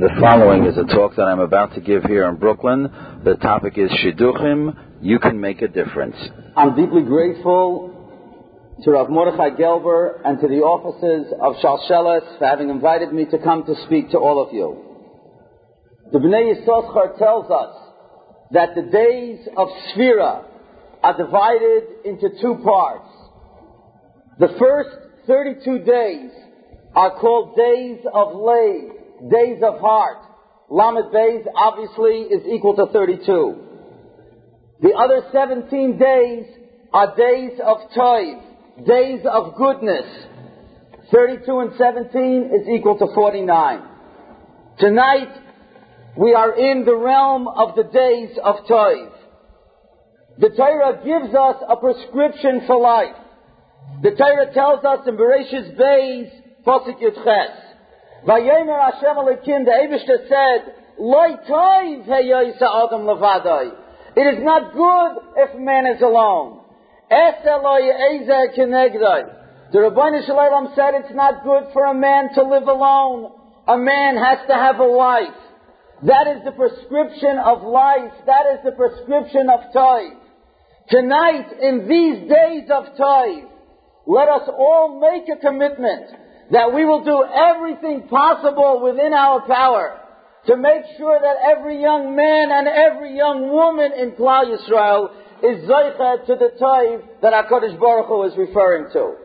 The following is a talk that I'm about to give here in Brooklyn. The topic is Shidduchim, You Can Make a Difference. I'm deeply grateful to Rav Mordechai Gelber and to the offices of Shalshelis for having invited me to come to speak to all of you. The Bnei Yissaschar tells us that the days of Sfira are divided into two parts. The first 32 days are called days of Lev, days of heart. Lamed Beis obviously is equal to 32. The other 17 days are days of Tov, days of goodness. 32 and 17 is equal to 49. Tonight, we are in the realm of the days of Tov. The Torah gives us a prescription for life. The Torah tells us in Bereshis Beis, Pasuk Yud Ches, Vayomer Hashem Elokim, the Eibishter said, Loi Tov heyoysa adam levadai. It is not good if man is alone. Es Eloi Ezer Kenegdai. The Rabbeinu Shalom said it's not good for a man to live alone. A man has to have a wife. That is the prescription of life. That is the prescription of Tov. Tonight, in these days of Tov, let us all make a commitment that we will do everything possible within our power to make sure that every young man and every young woman in Klal Yisrael is zocheh to the Tov that HaKadosh Baruch Hu is referring to.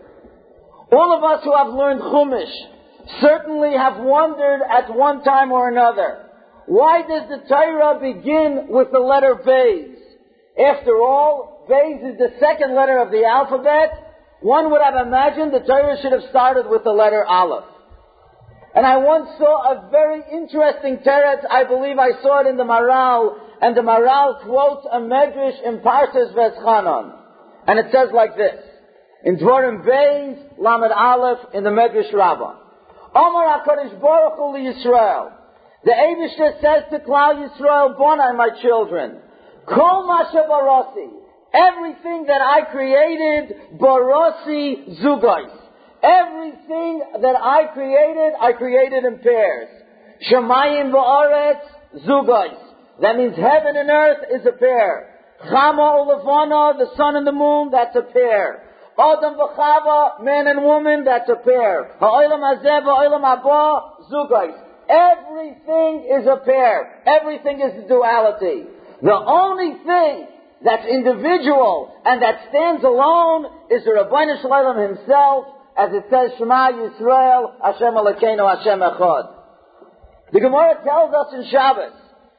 All of us who have learned Chumash certainly have wondered at one time or another, why does the Torah begin with the letter Beis? After all, Beis is the second letter of the alphabet. One would have imagined the Torah should have started with the letter Aleph. And I once saw a very interesting teretz. I believe I saw it in the Maral, and the Maral quotes a medrash in Parshas Veschanon. And it says like this, in Dvarim Beis, Lamed Aleph, in the Medrash Rabbah. Omar HaKadosh Baruch Hu Yisrael. The Eibishter says to Klal Yisrael, Bonai, my children, Kol Masha Barasi, everything that I created, Barasi Zugais. Everything that I created in pairs. Shemayim v'aretz Zugais. That means heaven and earth is a pair. Chama u'levana, the sun and the moon, that's a pair. Adam v'chava, man and woman, that's a pair. Ha'olam hazeh v'olam haba, Zugais. Everything is a pair. Everything is a duality. The only thing that's individual and that stands alone is the Rabbeinu Shalom himself, as it says, Shema Yisrael, Hashem Elokeinu, Hashem Echad. The Gemara tells us in Shabbos,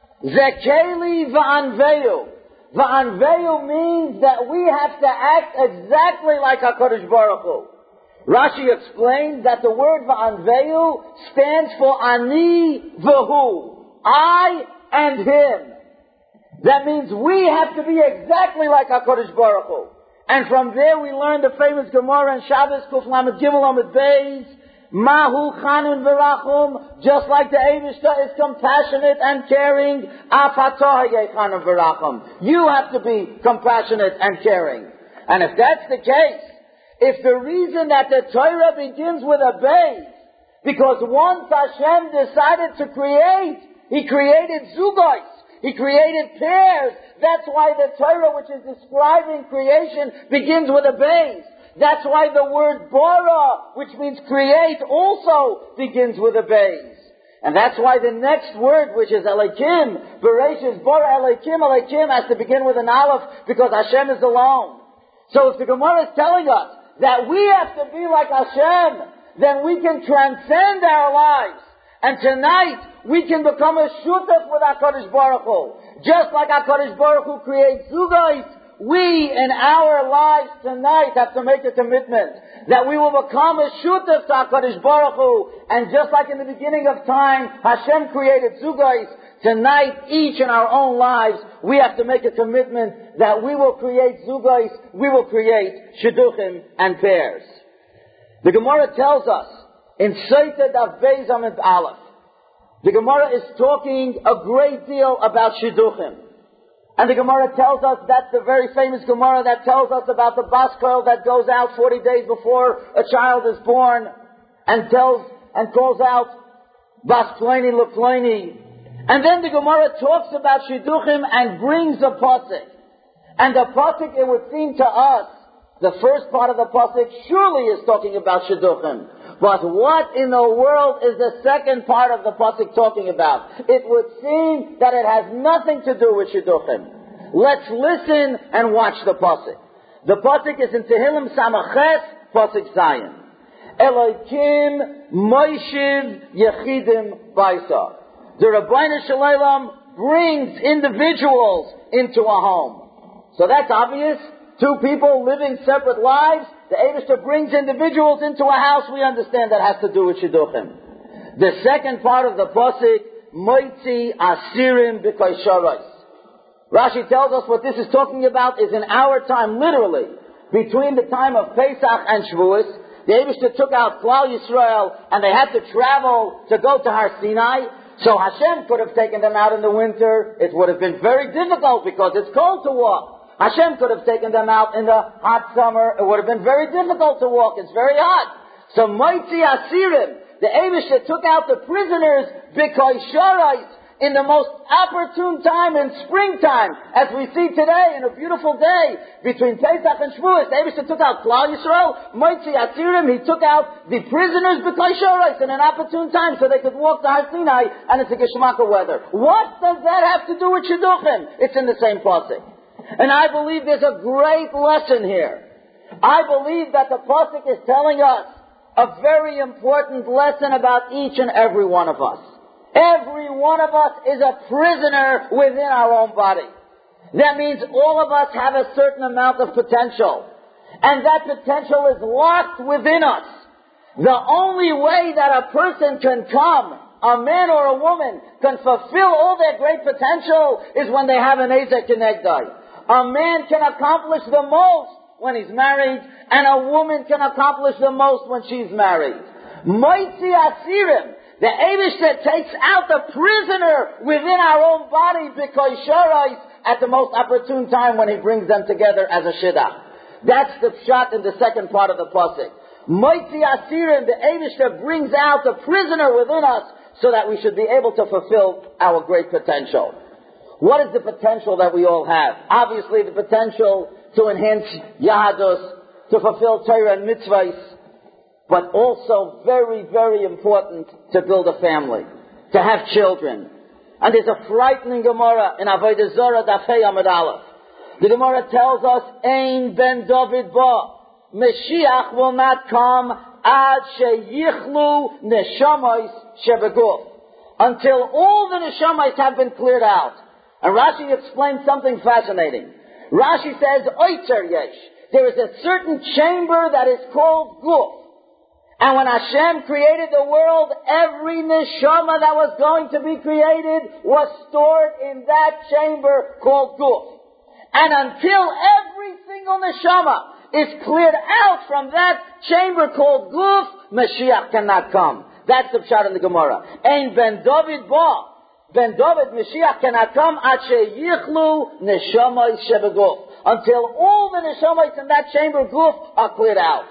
Zekeli v'anveyu. V'anveyu means that we have to act exactly like HaKadosh Baruch Hu. Rashi explains that the word v'anveyu stands for ani v'hu, I and him. That means we have to be exactly like HaKadosh Baruch Hu. And from there we learn the famous Gemara in Shabbos, Kuf Lamed Gimel Lamed Beis, Mahu Chanun V'rachum, just like the Eibishter is compassionate and caring, Af Hatah Chanun V'rachum. You have to be compassionate and caring. And if that's the case, if the reason that the Torah begins with a Beis, because once Hashem decided to create, He created Zugos. He created pairs. That's why the Torah, which is describing creation, begins with a Beis. That's why the word bara, which means create, also begins with a Beis. And that's why the next word, which is Elokim, Bereshis bara Elokim, Elokim has to begin with an Aleph because Hashem is alone. So if the Gemara is telling us that we have to be like Hashem, then we can transcend our lives. And tonight, we can become a shutaf with HaKadosh Baruch Hu. Just like HaKadosh Baruch Hu creates Zugais, we in our lives tonight have to make a commitment that we will become a shutaf to HaKadosh Baruch Hu. And just like in the beginning of time, Hashem created Zugais, tonight, each in our own lives, we have to make a commitment that we will create Zugais, we will create Shidduchim and pairs. The Gemara tells us, in Seited of Beis Amid Aleph, the Gemara is talking a great deal about Shidduchim. And the Gemara tells us, that's the very famous Gemara that tells us about the bas kol that goes out 40 days before a child is born and calls out Bas Ploni Leploni. And then the Gemara talks about Shidduchim and brings a pasuk. And the pasuk, it would seem to us, the first part of the pasuk surely is talking about Shidduchim. But what in the world is the second part of the pasuk talking about? It would seem that it has nothing to do with Shidduchim. Let's listen and watch the pasuk. The pasuk is in Tehillim Samachet, pasuk Zion. Elokim Moishiv Yechidim Baisa. The Rabbeinu Shalom brings individuals into a home. So that's obvious. Two people living separate lives. The Eibishter brings individuals into a house. We understand that has to do with Shidduchim. The second part of the pasuk, Moitzi Asirim B'Kaisharais. Rashi tells us what this is talking about is in our time, literally, between the time of Pesach and Shavuos. The Eibishter took out Klal Yisrael and they had to travel to go to Har Sinai. So Hashem could have taken them out in the winter. It would have been very difficult because it's cold to walk. Hashem could have taken them out in the hot summer. It would have been very difficult to walk. It's very hot. So Moitzi Asirim, the Eibishter took out the prisoners B'Kaisharais in the most opportune time in springtime, as we see today in a beautiful day between Pesach and Shavuos. The Eibishter took out Klal Yisrael, Moitzi Asirim. He took out the prisoners B'Kaisharais in an opportune time so they could walk to Har Sinai and it's a Geshmaka weather. What does that have to do with Shidduchim? It's in the same pasuk. And I believe there's a great lesson here. I believe that the pasuk is telling us a very important lesson about each and every one of us. Every one of us is a prisoner within our own body. That means all of us have a certain amount of potential. And that potential is locked within us. The only way that a person can come, a man or a woman, can fulfill all their great potential is when they have an Ezek Kenegdai. A man can accomplish the most when he's married, and a woman can accomplish the most when she's married. Moitzi Asirim. The Eibishter takes out the prisoner within our own body B'Kaisharais at the most opportune time when he brings them together as a Shidduch. That's the pshat in the second part of the pasuk. Moitzi Asirim, the Eibishter brings out the prisoner within us so that we should be able to fulfill our great potential. What is the potential that we all have? Obviously the potential to enhance Yahadus, to fulfill Torah and mitzvahs, but also very, very important to build a family, to have children. And there's a frightening Gemara in Avodah Zarah Dafei Amud Aleph. The Gemara tells us, Ein ben David ba, Mashiach will not come ad sheyichlu neshamayis shebeguf, until all the neshamayis have been cleared out. And Rashi explains something fascinating. Rashi says, Oitzer yesh, there is a certain chamber that is called guf. And when Hashem created the world, every neshama that was going to be created was stored in that chamber called guf. And until every single neshama is cleared out from that chamber called guf, Mashiach cannot come. That's the pshat in the Gemara. Ein ben David ba. Ben David, Mashiach cannot come ad sheyichlu neshamayis shebeguf. Until all the neshamayis in that chamber guf are cleared out.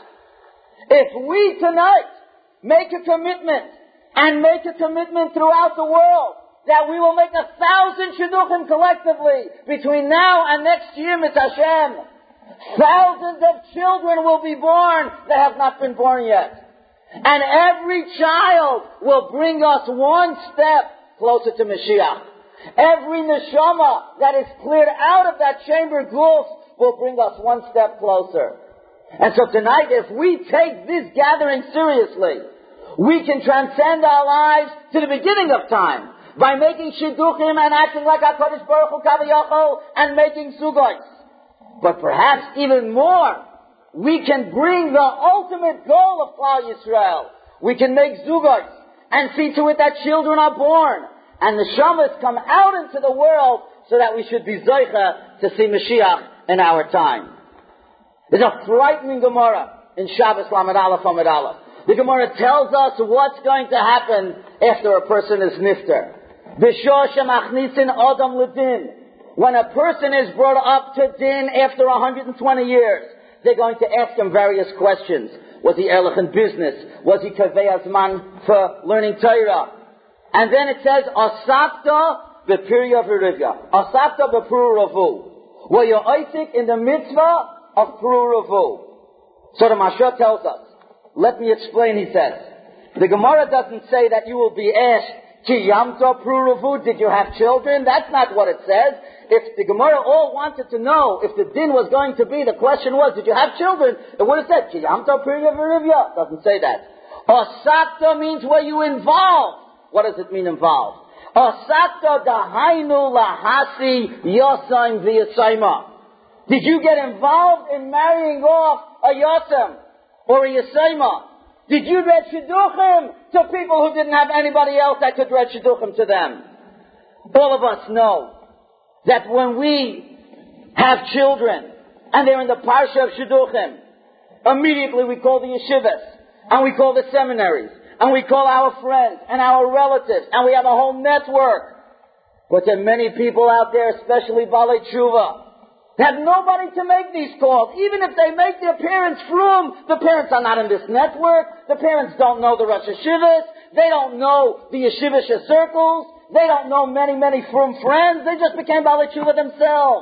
If we tonight make a commitment, and make a commitment throughout the world, that we will make 1,000 shidduchim collectively between now and next year, Mit Hashem, thousands of children will be born that have not been born yet. And every child will bring us one step closer to Mashiach. Every neshama that is cleared out of that chamber guf will bring us one step closer. And so tonight, if we take this gathering seriously, we can transcend our lives to the beginning of time by making shidduchim and acting like HaKadosh Baruch Hu Kaviyachol and making sugos. But perhaps even more, we can bring the ultimate goal of Klal Yisrael. We can make zugos and see to it that children are born and the shamas come out into the world so that we should be zoicha to see Mashiach in our time. There's a frightening Gemara in Shabbos Lamed Aleph Amud Aleph. The Gemara tells us what's going to happen after a person is nifter. B'shor shemachnisin adam ledin. When a person is brought up to din after 120 years, they're going to ask him various questions. Was he erlich in business? Was he kavei azman for learning Torah? And then it says, Asakta b'pirya v'rivya. Asakta b'pru ravu. Well, you're Isaac in the mitzvah of pru ravu. So the Mashra tells us. Let me explain, he says. The Gemara doesn't say that you will be asked, Ki yamta pru ravu, did you have children? That's not what it says. If the Gemara all wanted to know if the din was going to be, the question was, did you have children? It would have said, Ki yamta pirya v'rivya. Doesn't say that. Asakta means were you involved? What does it mean involved? Asakta dahainu lahasi yosayim v'yasayma. Did you get involved in marrying off a yosem or a yasayma? Did you read shidduchim to people who didn't have anybody else that could read shidduchim to them? All of us know that when we have children and they're in the parsha of shidduchim, immediately we call the yeshivas and we call the seminaries and we call our friends and our relatives and we have a whole network. But there are many people out there, especially Balei Tshuva, they have nobody to make these calls. Even if they make their parents frum, the parents are not in this network. The parents don't know the Rosh Hashivas. They don't know the Yeshivish circles. They don't know many, many frum friends. They just became Balei Tshuva themselves.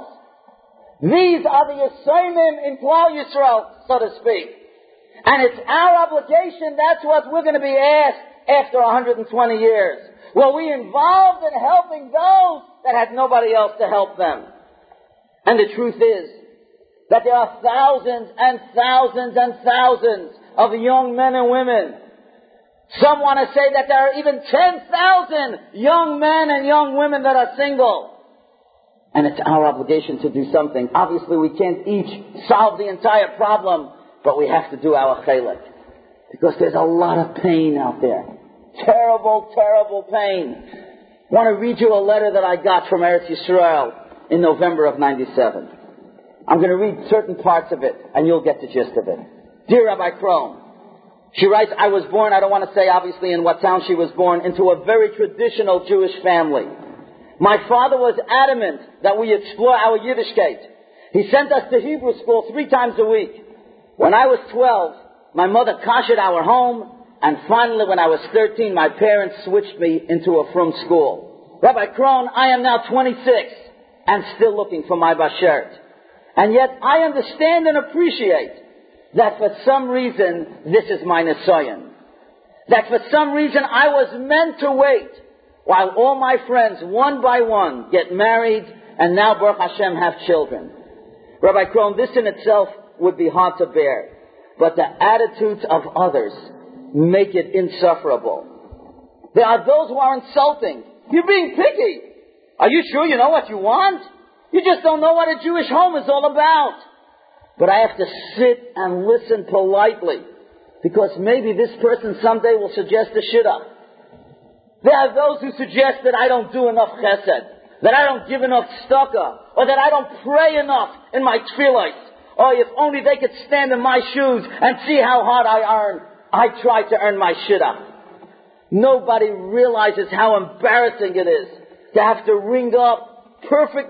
These are the Yisayimim in Klal Yisrael, so to speak. And it's our obligation, that's what we're going to be asked after 120 years. Were we involved in helping those that had nobody else to help them? And the truth is that there are thousands and thousands and thousands of young men and women. Some want to say that there are even 10,000 young men and young women that are single. And it's our obligation to do something. Obviously we can't each solve the entire problem, but we have to do our chalik. Because there's a lot of pain out there. Terrible, terrible pain. I want to read you a letter that I got from Eretz Yisrael in November of 97. I'm going to read certain parts of it, and you'll get the gist of it. Dear Rabbi Krohn, she writes, I was born, I don't want to say obviously in what town she was born, into a very traditional Jewish family. My father was adamant that we explore our Yiddishkeit. He sent us to Hebrew school 3 times a week. When I was 12, my mother kashed our home, and finally when I was 13, my parents switched me into a frum school. Rabbi Krohn, I am now 26. And still looking for my bashert. And yet I understand and appreciate that for some reason this is my nisayon. That for some reason I was meant to wait while all my friends one by one get married and now Baruch Hashem have children. Rabbi Krohn, this in itself would be hard to bear. But the attitudes of others make it insufferable. There are those who are insulting. You're being picky. Are you sure you know what you want? You just don't know what a Jewish home is all about. But I have to sit and listen politely, because maybe this person someday will suggest a shidduch. There are those who suggest that I don't do enough chesed, that I don't give enough tzedakah, or that I don't pray enough in my tefillos. Oh, if only they could stand in my shoes and see how hard I try to earn my shidduch. Nobody realizes how embarrassing it is to have to ring up perfect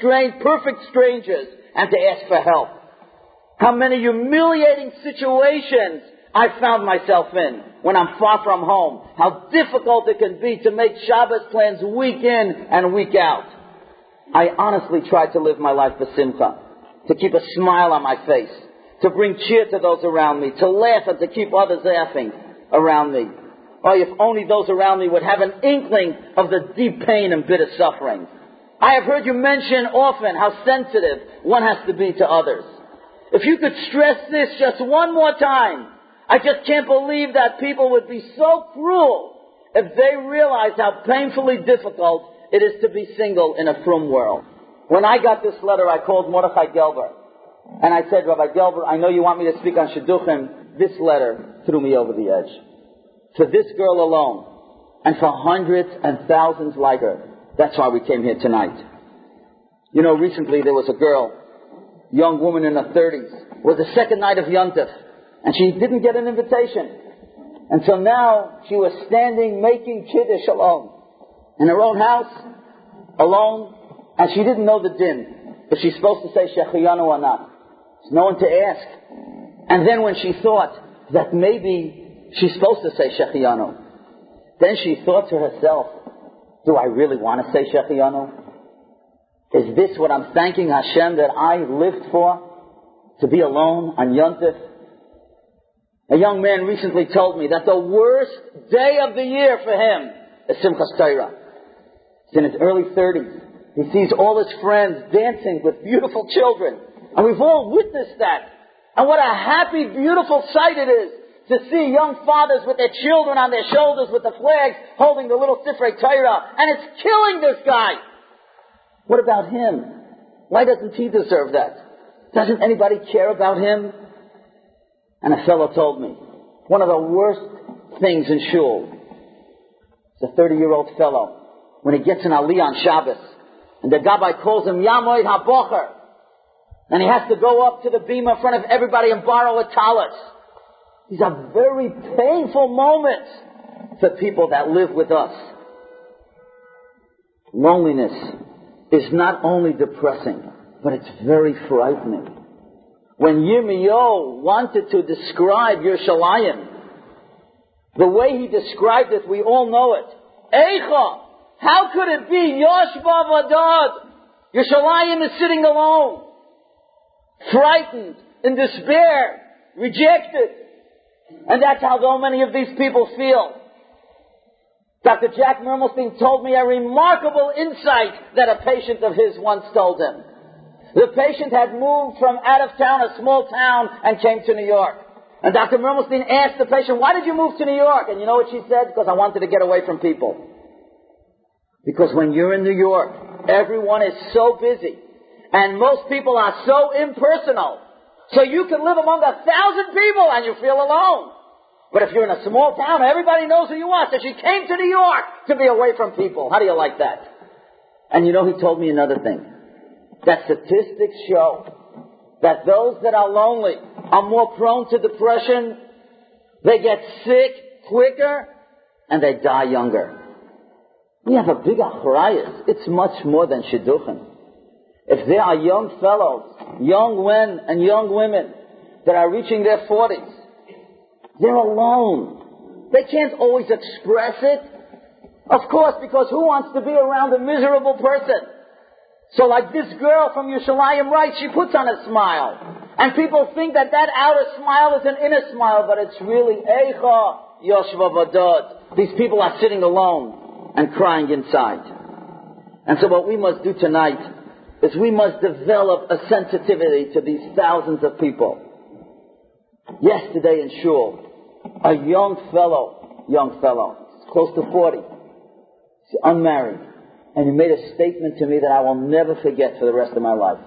strangers and to ask for help. How many humiliating situations I found myself in when I'm far from home. How difficult it can be to make Shabbos plans week in and week out. I honestly tried to live my life b'simcha, to keep a smile on my face, to bring cheer to those around me, to laugh and to keep others laughing around me. Oh, if only those around me would have an inkling of the deep pain and bitter suffering. I have heard you mention often how sensitive one has to be to others. If you could stress this just one more time, I just can't believe that people would be so cruel if they realized how painfully difficult it is to be single in a frum world. When I got this letter, I called Mordechai Gelber. And I said, Rabbi Gelber, I know you want me to speak on Shidduchim. This letter threw me over the edge. For this girl alone, and for hundreds and thousands like her. That's why we came here tonight. You know, recently there was a girl, young woman in her 30s, was the second night of Yontif, and she didn't get an invitation. And so now she was standing making Kiddush alone, in her own house, alone, and she didn't know the din, if she's supposed to say Shechiyanu or not. There's no one to ask. And then when she thought that maybe she's supposed to say Shechiyanu, Then she thought to herself, do I really want to say Shechianu? Is this what I'm thanking Hashem that I lived for? To be alone on Yom Tov? A young man recently told me that the worst day of the year for him is Simchas Torah. He's in his early 30s. He sees all his friends dancing with beautiful children. And we've all witnessed that. And what a happy, beautiful sight it is to see young fathers with their children on their shoulders with the flags holding the little Sifrei Torah. And it's killing this guy. What about him? Why doesn't he deserve that? Doesn't anybody care about him? And a fellow told me, one of the worst things in shul, it's a 30-year-old fellow, when he gets an aliyah on Shabbos, and the gabbai calls him Yamoid HaBocher, and he has to go up to the bima in front of everybody and borrow a talis. These are very painful moments for people that live with us. Loneliness is not only depressing, but it's very frightening. When Yirmiyahu wanted to describe Yerushalayim, the way he described it, we all know it. Eicha, how could it be Yoshba Vadad? Yerushalayim is sitting alone, frightened, in despair, rejected. And that's how so many of these people feel. Dr. Jack Mermelstein told me a remarkable insight that a patient of his once told him. The patient had moved from out of town, a small town, and came to New York. And Dr. Mermelstein asked the patient, why did you move to New York? And you know what she said? Because I wanted to get away from people. Because when you're in New York, everyone is so busy. And most people are so impersonal. So you can live among 1,000 people and you feel alone. But if you're in a small town, everybody knows who you are. So she came to New York to be away from people. How do you like that? And you know, he told me another thing. That statistics show that those that are lonely are more prone to depression, they get sick quicker, and they die younger. We have a big achrayus. It's much more than shidduchim. If there are young fellows, young men and young women that are reaching their 40s, they're alone. They can't always express it. Of course, because who wants to be around a miserable person? So like this girl from Yerushalayim writes, she puts on a smile. And people think that that outer smile is an inner smile, but it's really Eicha Yoshva Vadad. These people are sitting alone and crying inside. And so what we must do tonight is we must develop a sensitivity to these thousands of people. Yesterday in shul, a young fellow, close to 40, he's unmarried. And he made a statement to me that I will never forget for the rest of my life.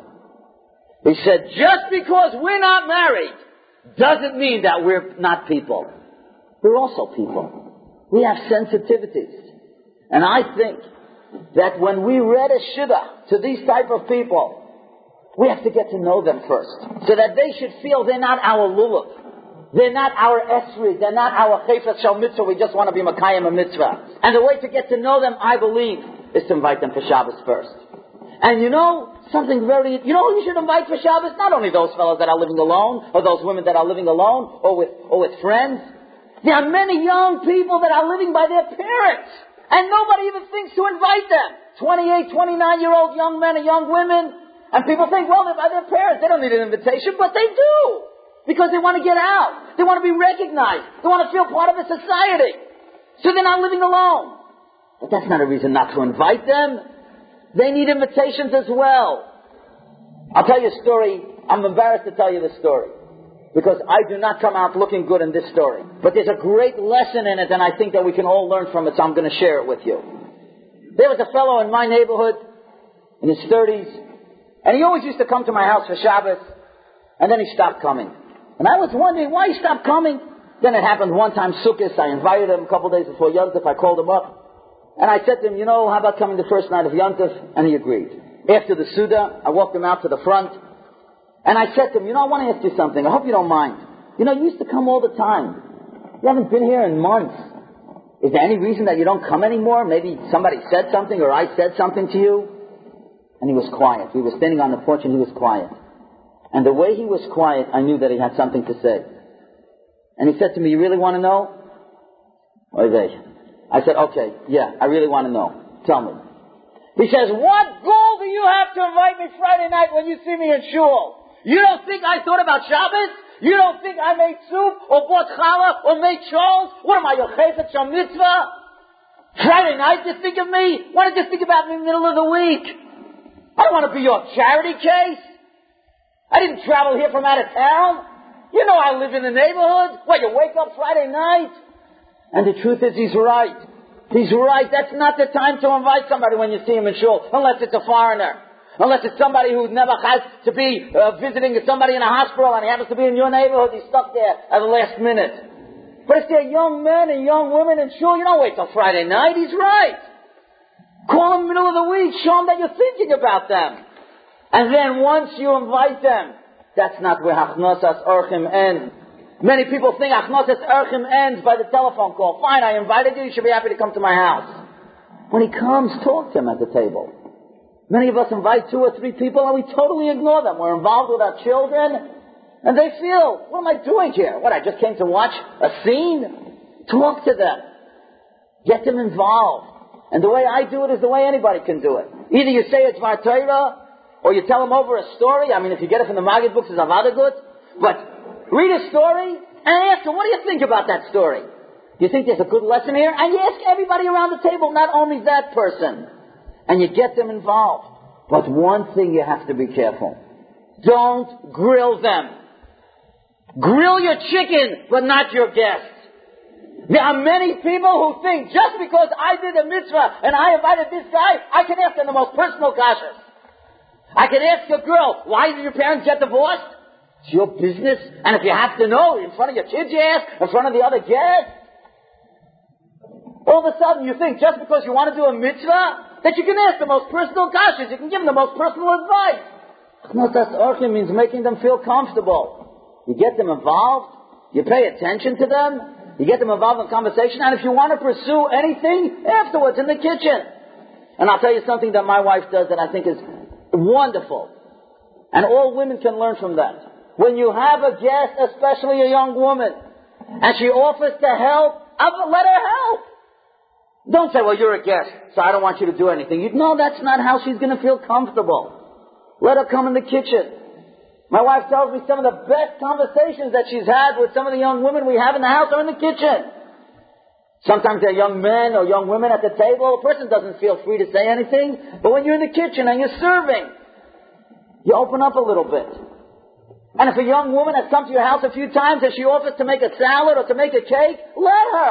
He said, just because we're not married doesn't mean that we're not people. We're also people. We have sensitivities. And I think that when we read a shidduch to these type of people, we have to get to know them first. So that they should feel they're not our lulav. They're not our esri. They're not our chayfet shal mitzvah. We just want to be makayim a mitzvah. And the way to get to know them, I believe, is to invite them for Shabbos first. And you know, who you should invite for Shabbos? Not only those fellows that are living alone, or those women that are living alone, or with friends. There are many young people that are living by their parents. And nobody even thinks to invite them. 28, 29-year-old young men and young women. And people think, well, they're by their parents. They don't need an invitation, but they do. Because they want to get out. They want to be recognized. They want to feel part of a society. So they're not living alone. But that's not a reason not to invite them. They need invitations as well. I'll tell you a story. I'm embarrassed to tell you this story. Because I do not come out looking good in this story. But there's a great lesson in it, and I think that we can all learn from it, so I'm going to share it with you. There was a fellow in my neighborhood, in his 30s, and he always used to come to my house for Shabbos, and then he stopped coming. And I was wondering why he stopped coming. Then it happened one time, Sukkot, I invited him a couple days before Yom Tov, I called him up. And I said to him, how about coming the first night of Yom Tov? And he agreed. After the Suda, I walked him out to the front. And I said to him, I want to ask you something. I hope you don't mind. You used to come all the time. You haven't been here in months. Is there any reason that you don't come anymore? Maybe somebody said something or I said something to you? And he was quiet. We were standing on the porch and he was quiet. And the way he was quiet, I knew that he had something to say. And he said to me, you really want to know? Oy vey. I said, okay, yeah, I really want to know. Tell me. He says, what goal do you have to invite me Friday night when you see me in shul? You don't think I thought about Shabbos? You don't think I made soup or bought challah or made chos? What am I, your chayfetz shal mitzvah? Friday night you think of me? Why don't you think about me in the middle of the week? I don't want to be your charity case. I didn't travel here from out of town. You know I live in the neighborhood. What, you wake up Friday night? And the truth is, he's right. He's right. That's not the time to invite somebody when you see him in shul, unless it's a foreigner. Unless it's somebody who never has to be visiting somebody in a hospital and he happens to be in your neighborhood, he's stuck there at the last minute. But if they're young men and young women in shul, you don't wait till Friday night. He's right. Call them in the middle of the week. Show them that you're thinking about them. And then once you invite them, that's not where Hachnosas Orchim ends. Many people think Hachnosas Orchim ends by the telephone call. Fine, I invited you. You should be happy to come to my house. When he comes, talk to him at the table. Many of us invite 2 or 3 people and we totally ignore them. We're involved with our children and they feel, what am I doing here? What, I just came to watch a scene? Talk to them. Get them involved. And the way I do it is the way anybody can do it. Either you say it's Dvar Torah or you tell them over a story. I mean, if you get it from the Maggid books, it's Avada Gut. But read a story and ask them, what do you think about that story? Do you think there's a good lesson here? And you ask everybody around the table, not only that person. And you get them involved. But one thing you have to be careful. Don't grill them. Grill your chicken, but not your guests. There are many people who think just because I did a mitzvah and I invited this guy, I can ask them the most personal kashas. I can ask your girl, why did your parents get divorced? It's your business. And if you have to know, in front of your kids you ask, in front of the other guests. All of a sudden you think just because you want to do a mitzvah, that you can ask the most personal kashas, you can give them the most personal advice. Hachnosas Orchim means making them feel comfortable. You get them involved, you pay attention to them, you get them involved in conversation, and if you want to pursue anything, afterwards in the kitchen. And I'll tell you something that my wife does that I think is wonderful. And all women can learn from that. When you have a guest, especially a young woman, and she offers to help, let her help. Don't say, well, you're a guest, so I don't want you to do anything. No, that's not how she's going to feel comfortable. Let her come in the kitchen. My wife tells me some of the best conversations that she's had with some of the young women we have in the house are in the kitchen. Sometimes they're young men or young women at the table. A person doesn't feel free to say anything. But when you're in the kitchen and you're serving, you open up a little bit. And if a young woman has come to your house a few times and she offers to make a salad or to make a cake, let her.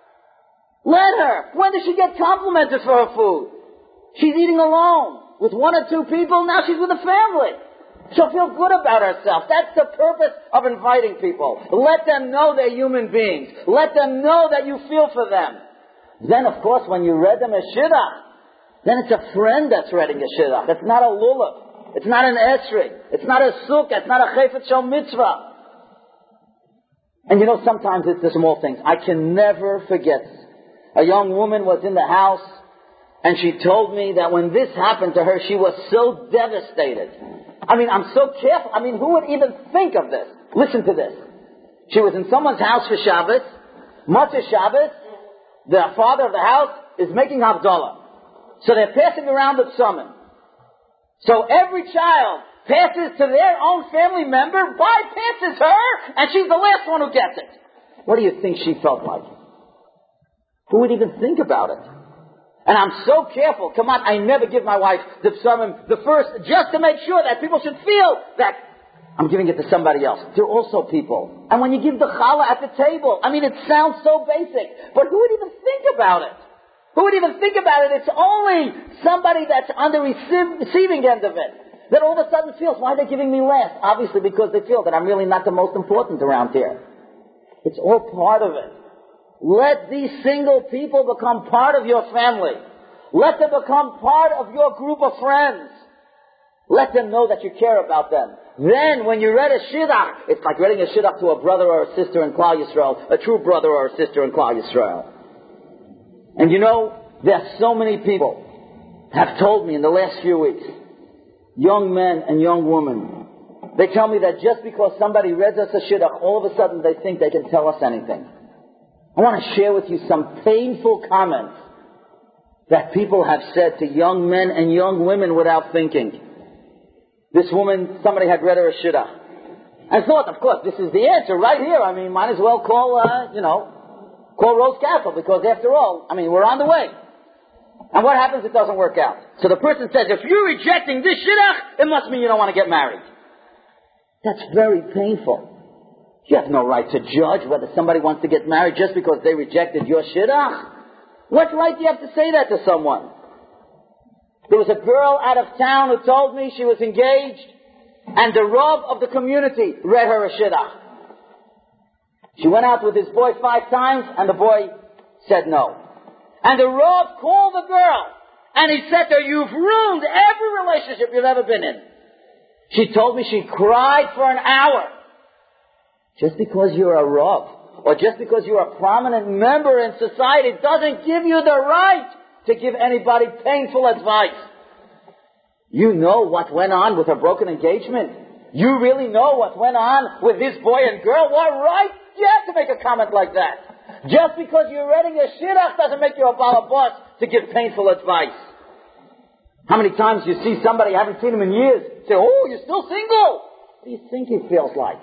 Let her. When does she get complimented for her food? She's eating alone with 1 or 2 people. Now she's with a family. She'll feel good about herself. That's the purpose of inviting people. Let them know they're human beings. Let them know that you feel for them. Then, of course, when you read them a shidduch, then it's a friend that's reading a shidduch. It's not a lulav. It's not an esrog. It's not a sukkah. It's not a chayfetz shel mitzvah. And you know, sometimes it's the small things. I can never forget. A young woman was in the house, and she told me that when this happened to her, she was so devastated. I mean, I'm so careful. I mean, who would even think of this? Listen to this. She was in someone's house for Shabbos. Motzei Shabbos, the father of the house is making Havdalah. So they're passing around the psalmim. So every child passes to their own family member, bypasses her, and she's the last one who gets it. What do you think she felt like? Who would even think about it? And I'm so careful. Come on, I never give my wife the psalmim the first, just to make sure that people should feel that I'm giving it to somebody else. They're also people. And when you give the challah at the table, I mean, it sounds so basic, but who would even think about it? Who would even think about it? It's only somebody that's on the receiving end of it that all of a sudden feels, why are they giving me less? Obviously because they feel that I'm really not the most important around here. It's all part of it. Let these single people become part of your family. Let them become part of your group of friends. Let them know that you care about them. Then, when you read a shidduch, it's like reading a shidduch to a brother or a sister in Klal Yisrael, a true brother or a sister in Klal Yisrael. And you know, there's so many people have told me in the last few weeks, young men and young women, they tell me that just because somebody reads us a shidduch, all of a sudden they think they can tell us anything. I want to share with you some painful comments that people have said to young men and young women without thinking. This woman, somebody had read her a shidduch. I thought, of course, this is the answer right here. I mean, might as well call Rose Castle, because after all, I mean, we're on the way. And what happens? It doesn't work out. So the person says, if you're rejecting this shidduch, it must mean you don't want to get married. That's very painful. You have no right to judge whether somebody wants to get married just because they rejected your shidduch. What right do you have to say that to someone? There was a girl out of town who told me she was engaged, and the Rav of the community read her a shidduch. She went out with his boy 5 times, and the boy said no. And the Rav called the girl, and he said to her, you've ruined every relationship you've ever been in. She told me she cried for an hour. Just because you're a Rav, or just because you're a prominent member in society, doesn't give you the right to give anybody painful advice. You know what went on with her broken engagement. You really know what went on with this boy and girl. What right do you have to make a comment like that? Just because you're reading a shidduch doesn't make you a balabas to give painful advice. How many times you see somebody, haven't seen him in years, say, oh, you're still single. What do you think it feels like?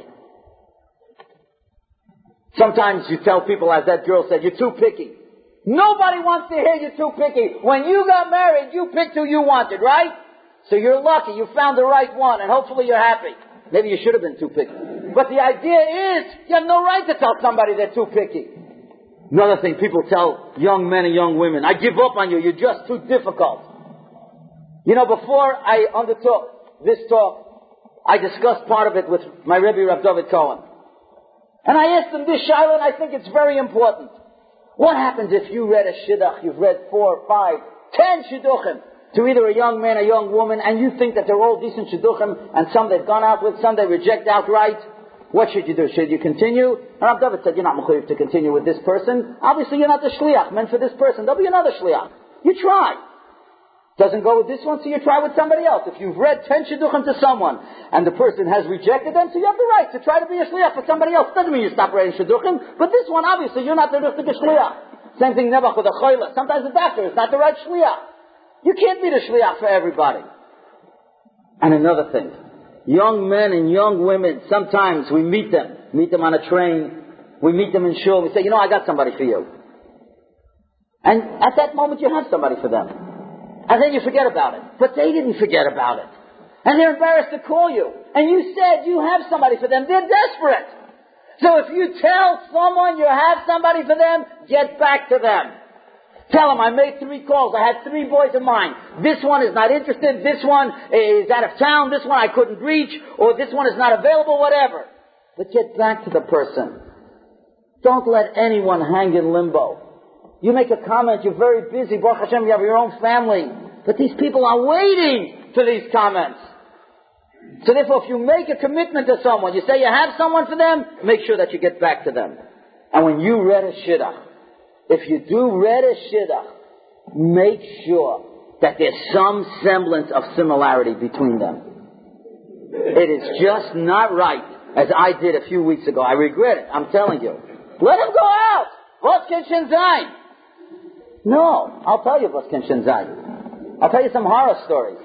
Sometimes you tell people, as that girl said, you're too picky. Nobody wants to hear you're too picky. When you got married, you picked who you wanted, right? So you're lucky. You found the right one, and hopefully you're happy. Maybe you should have been too picky. But the idea is, you have no right to tell somebody they're too picky. Another thing people tell young men and young women, I give up on you. You're just too difficult. You know, before I undertook this talk, I discussed part of it with my Rebbe, Rav David Cohen. And I asked him this shaila, and I think it's very important. What happens if you read a shidduch, you've read 4, 5, 10 shidduchim to either a young man or a young woman, and you think that they're all decent shidduchim, and some they've gone out with, some they reject outright? What should you do? Should you continue? And Rav David said, you're not mechuyev to continue with this person. Obviously, you're not the shliach meant for this person. There'll be another shliach. You try. Doesn't go with this one, so you try with somebody else. If you've read 10 shidduchim to someone, and the person has rejected them, so you have the right to try to be a shliach for somebody else. Doesn't mean you stop reading shidduchim, but this one, obviously, you're not the shliach. Same thing, Nebuch with a choila. Sometimes the doctor is not the right shliach. You can't be the shliach for everybody. And another thing, young men and young women, sometimes we meet them on a train, we meet them in shul, we say, I got somebody for you. And at that moment, you have somebody for them. And then you forget about it. But they didn't forget about it. And they're embarrassed to call you. And you said you have somebody for them. They're desperate. So if you tell someone you have somebody for them, get back to them. Tell them, I made 3 calls. I had 3 boys of mine. This one is not interested. This one is out of town. This one I couldn't reach. Or this one is not available, whatever. But get back to the person. Don't let anyone hang in limbo. You make a comment, you're very busy, Baruch Hashem, you have your own family. But these people are waiting for these comments. So therefore, if you make a commitment to someone, you say you have someone for them, make sure that you get back to them. And when you read a shidduch, if you do read a shidduch, make sure that there's some semblance of similarity between them. It is just not right, as I did a few weeks ago. I regret it, I'm telling you. Let him go out! Was ken shen zayin? No, I'll tell you was ken shen zayin. I'll tell you some horror stories.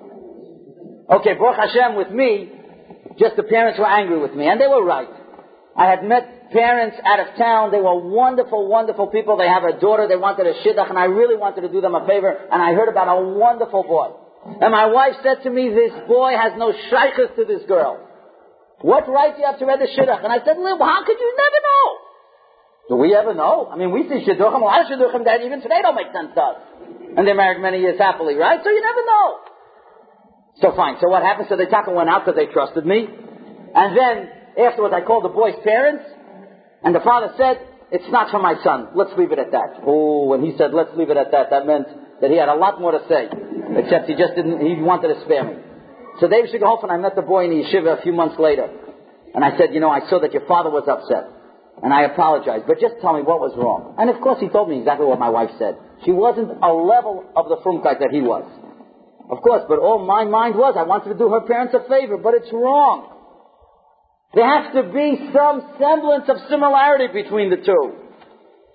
Okay, Baruch Hashem, with me, just the parents were angry with me, and they were right. I had met parents out of town. They were wonderful, wonderful people. They have a daughter. They wanted a shidduch, and I really wanted to do them a favor, and I heard about a wonderful boy. And my wife said to me, this boy has no shaykhus to this girl. What right do you have to read the shidduch? And I said, Liv, how could you never know? Do we ever know? I mean, we see shidduchim, a lot of shidduchim that even today don't make sense to us. And they're married many years happily, right? So you never know. So fine. So what happened? So the taka went out because they trusted me. And then, afterwards, I called the boy's parents. And the father said, it's not for my son. Let's leave it at that. Oh, when he said, let's leave it at that, that meant that he had a lot more to say. Except he wanted to spare me. So David Shigahofen, I met the boy in the yeshiva a few months later. And I said, I saw that your father was upset. And I apologized, but just tell me what was wrong. And of course he told me exactly what my wife said. She wasn't a level of the frumkeit that he was. Of course, but all my mind was, I wanted to do her parents a favor, but it's wrong. There has to be some semblance of similarity between the two.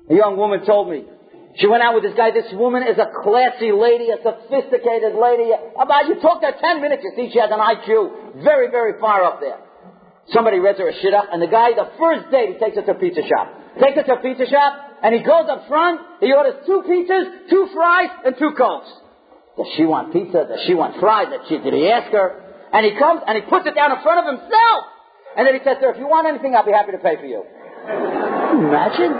A young woman told me. She went out with this guy. This woman is a classy lady, a sophisticated lady. About you talk to her 10 minutes, you see she has an IQ very, very far up there. Somebody read her a shidduch, and the guy, the first date, he takes her to a pizza shop. Takes her to a pizza shop, and he goes up front, he orders 2 pizzas, 2 fries, and 2 Cokes. Does she want pizza? Does she want fries? Did he ask her? And he comes, and he puts it down in front of himself. And then he says to her, if you want anything, I'll be happy to pay for you. Can you imagine?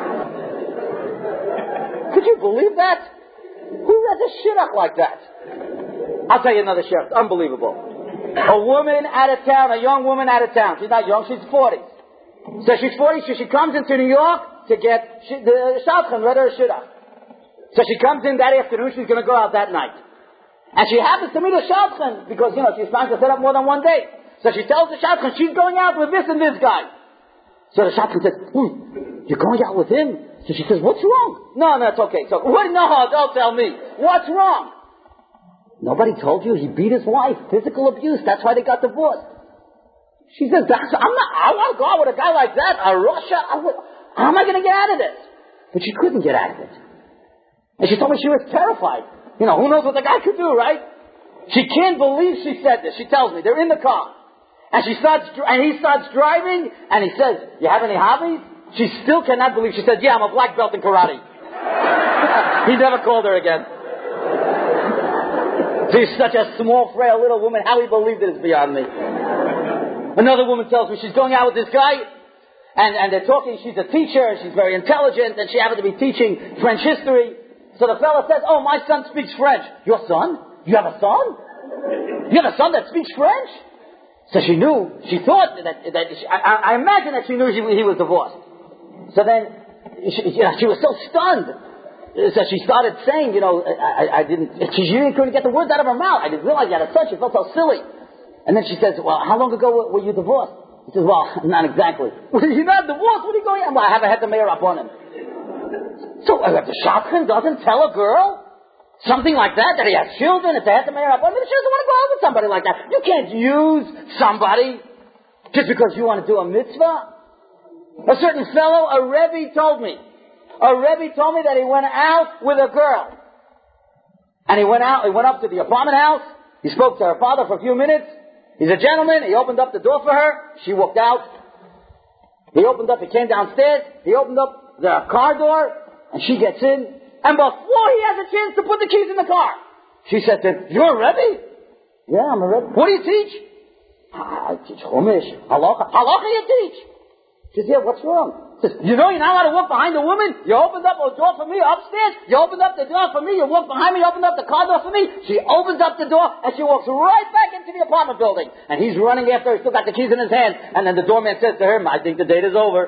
Could you believe that? Who read a shidduch like that? I'll tell you another shidduch. Unbelievable. A woman out of town, a young woman out of town. She's not young, she's 40. So she's 40, so she comes into New York to get the shadchan, read her a shidduch. So she comes in that afternoon, she's going to go out that night. And she happens to meet a shadchan, because, she's trying to set up more than one date. So she tells the shadchan, she's going out with this and this guy. So the shadchan says, you're going out with him? So she says, what's wrong? No, it's okay. So, no, don't tell me. What's wrong? Nobody told you he beat his wife. Physical abuse. That's why they got divorced. She says, I want to go out with a guy like that. A Russia. How am I going to get out of this? But she couldn't get out of it. And she told me she was terrified. Who knows what the guy could do, right? She can't believe she said this. She tells me, they're in the car. And he starts driving, and he says, you have any hobbies? She still cannot believe. She said, yeah, I'm a black belt in karate. He never called her again. She's such a small, frail little woman. How he believed it is beyond me. Another woman tells me she's going out with this guy, and they're talking. She's a teacher, and she's very intelligent, and she happens to be teaching French history. So the fella says, oh, my son speaks French. Your son? You have a son? You have a son that speaks French? So she thought that I imagine that she knew he was divorced. So then, she was so stunned. So she started saying, she couldn't get the words out of her mouth. I didn't realize you had a son. She felt so silly. And then she says, well, how long ago were you divorced? He says, well, not exactly. Well, you're not divorced? What are you going on? Well, I haven't had the mayor up on him. So the shadchan doesn't tell a girl something like that he has children, if they had the mayor up on him. She doesn't want to go out with somebody like that. You can't use somebody just because you want to do a mitzvah. A certain fellow, a Rebbe told me that he went out with a girl. And he went up to the apartment house. He spoke to her father for a few minutes. He's a gentleman. He opened up the door for her. She walked out. He came downstairs. He opened up the car door. And she gets in. And before he has a chance to put the keys in the car, she said to him, you're a Rebbe? Yeah, I'm a Rebbe. What do you teach? I teach Chumash. Halacha. Halacha you teach? She says, yeah, what's wrong? He says, you're not allowed to walk behind a woman? You opened up a door for me upstairs. You opened up the door for me. You walked behind me. You opened up the car door for me. She opens up the door and she walks right back into the apartment building. And he's running after her. He's still got the keys in his hand. And then the doorman says to him, I think the date is over.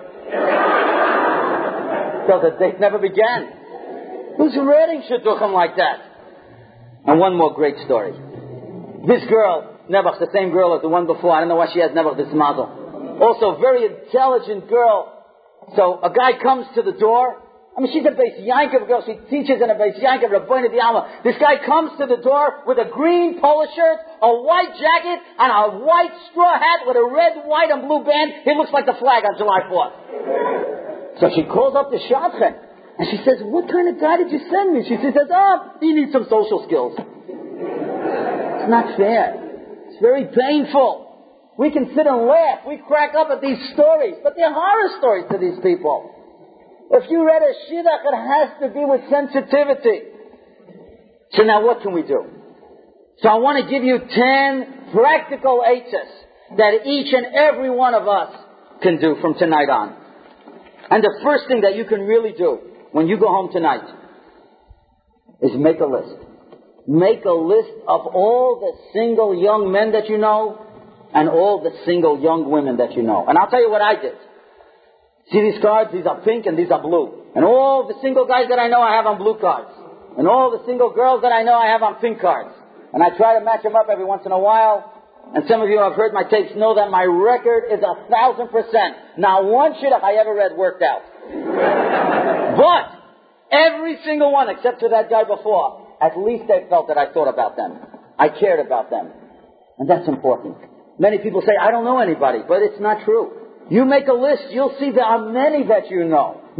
So the date never began. Who's reading shidduchim like that? And one more great story. This girl, Nebuch, the same girl as the one before. I don't know why she has Nebuch this mazel. Also, very intelligent girl. So a guy comes to the door. She's a Beis Yankov girl. She teaches in a Beis Yankov, Rabbeinu D'Alma. This guy comes to the door with a green polo shirt, a white jacket, and a white straw hat with a red, white, and blue band. He looks like the flag on July 4th. So she calls up the shadchan. And she says, what kind of guy did you send me? She says, he needs some social skills. It's not fair. It's very painful. We can sit and laugh. We crack up at these stories. But they're horror stories to these people. If you read a shidduch, it has to be with sensitivity. So now what can we do? So I want to give you 10 practical eitzes that each and every one of us can do from tonight on. And the first thing that you can really do when you go home tonight is make a list. Make a list of all the single young men that you know and all the single young women that you know. And I'll tell you what I did. See these cards? These are pink and these are blue. And all the single guys that I know I have on blue cards. And all the single girls that I know I have on pink cards. And I try to match them up every once in a while. And some of you who have heard my tapes know that my record is 1,000%. Not one shidduch I ever read worked out. But every single one, except for that guy before, at least they felt that I thought about them. I cared about them. And that's important. Many people say, I don't know anybody, but it's not true. You make a list, you'll see there are many that you know.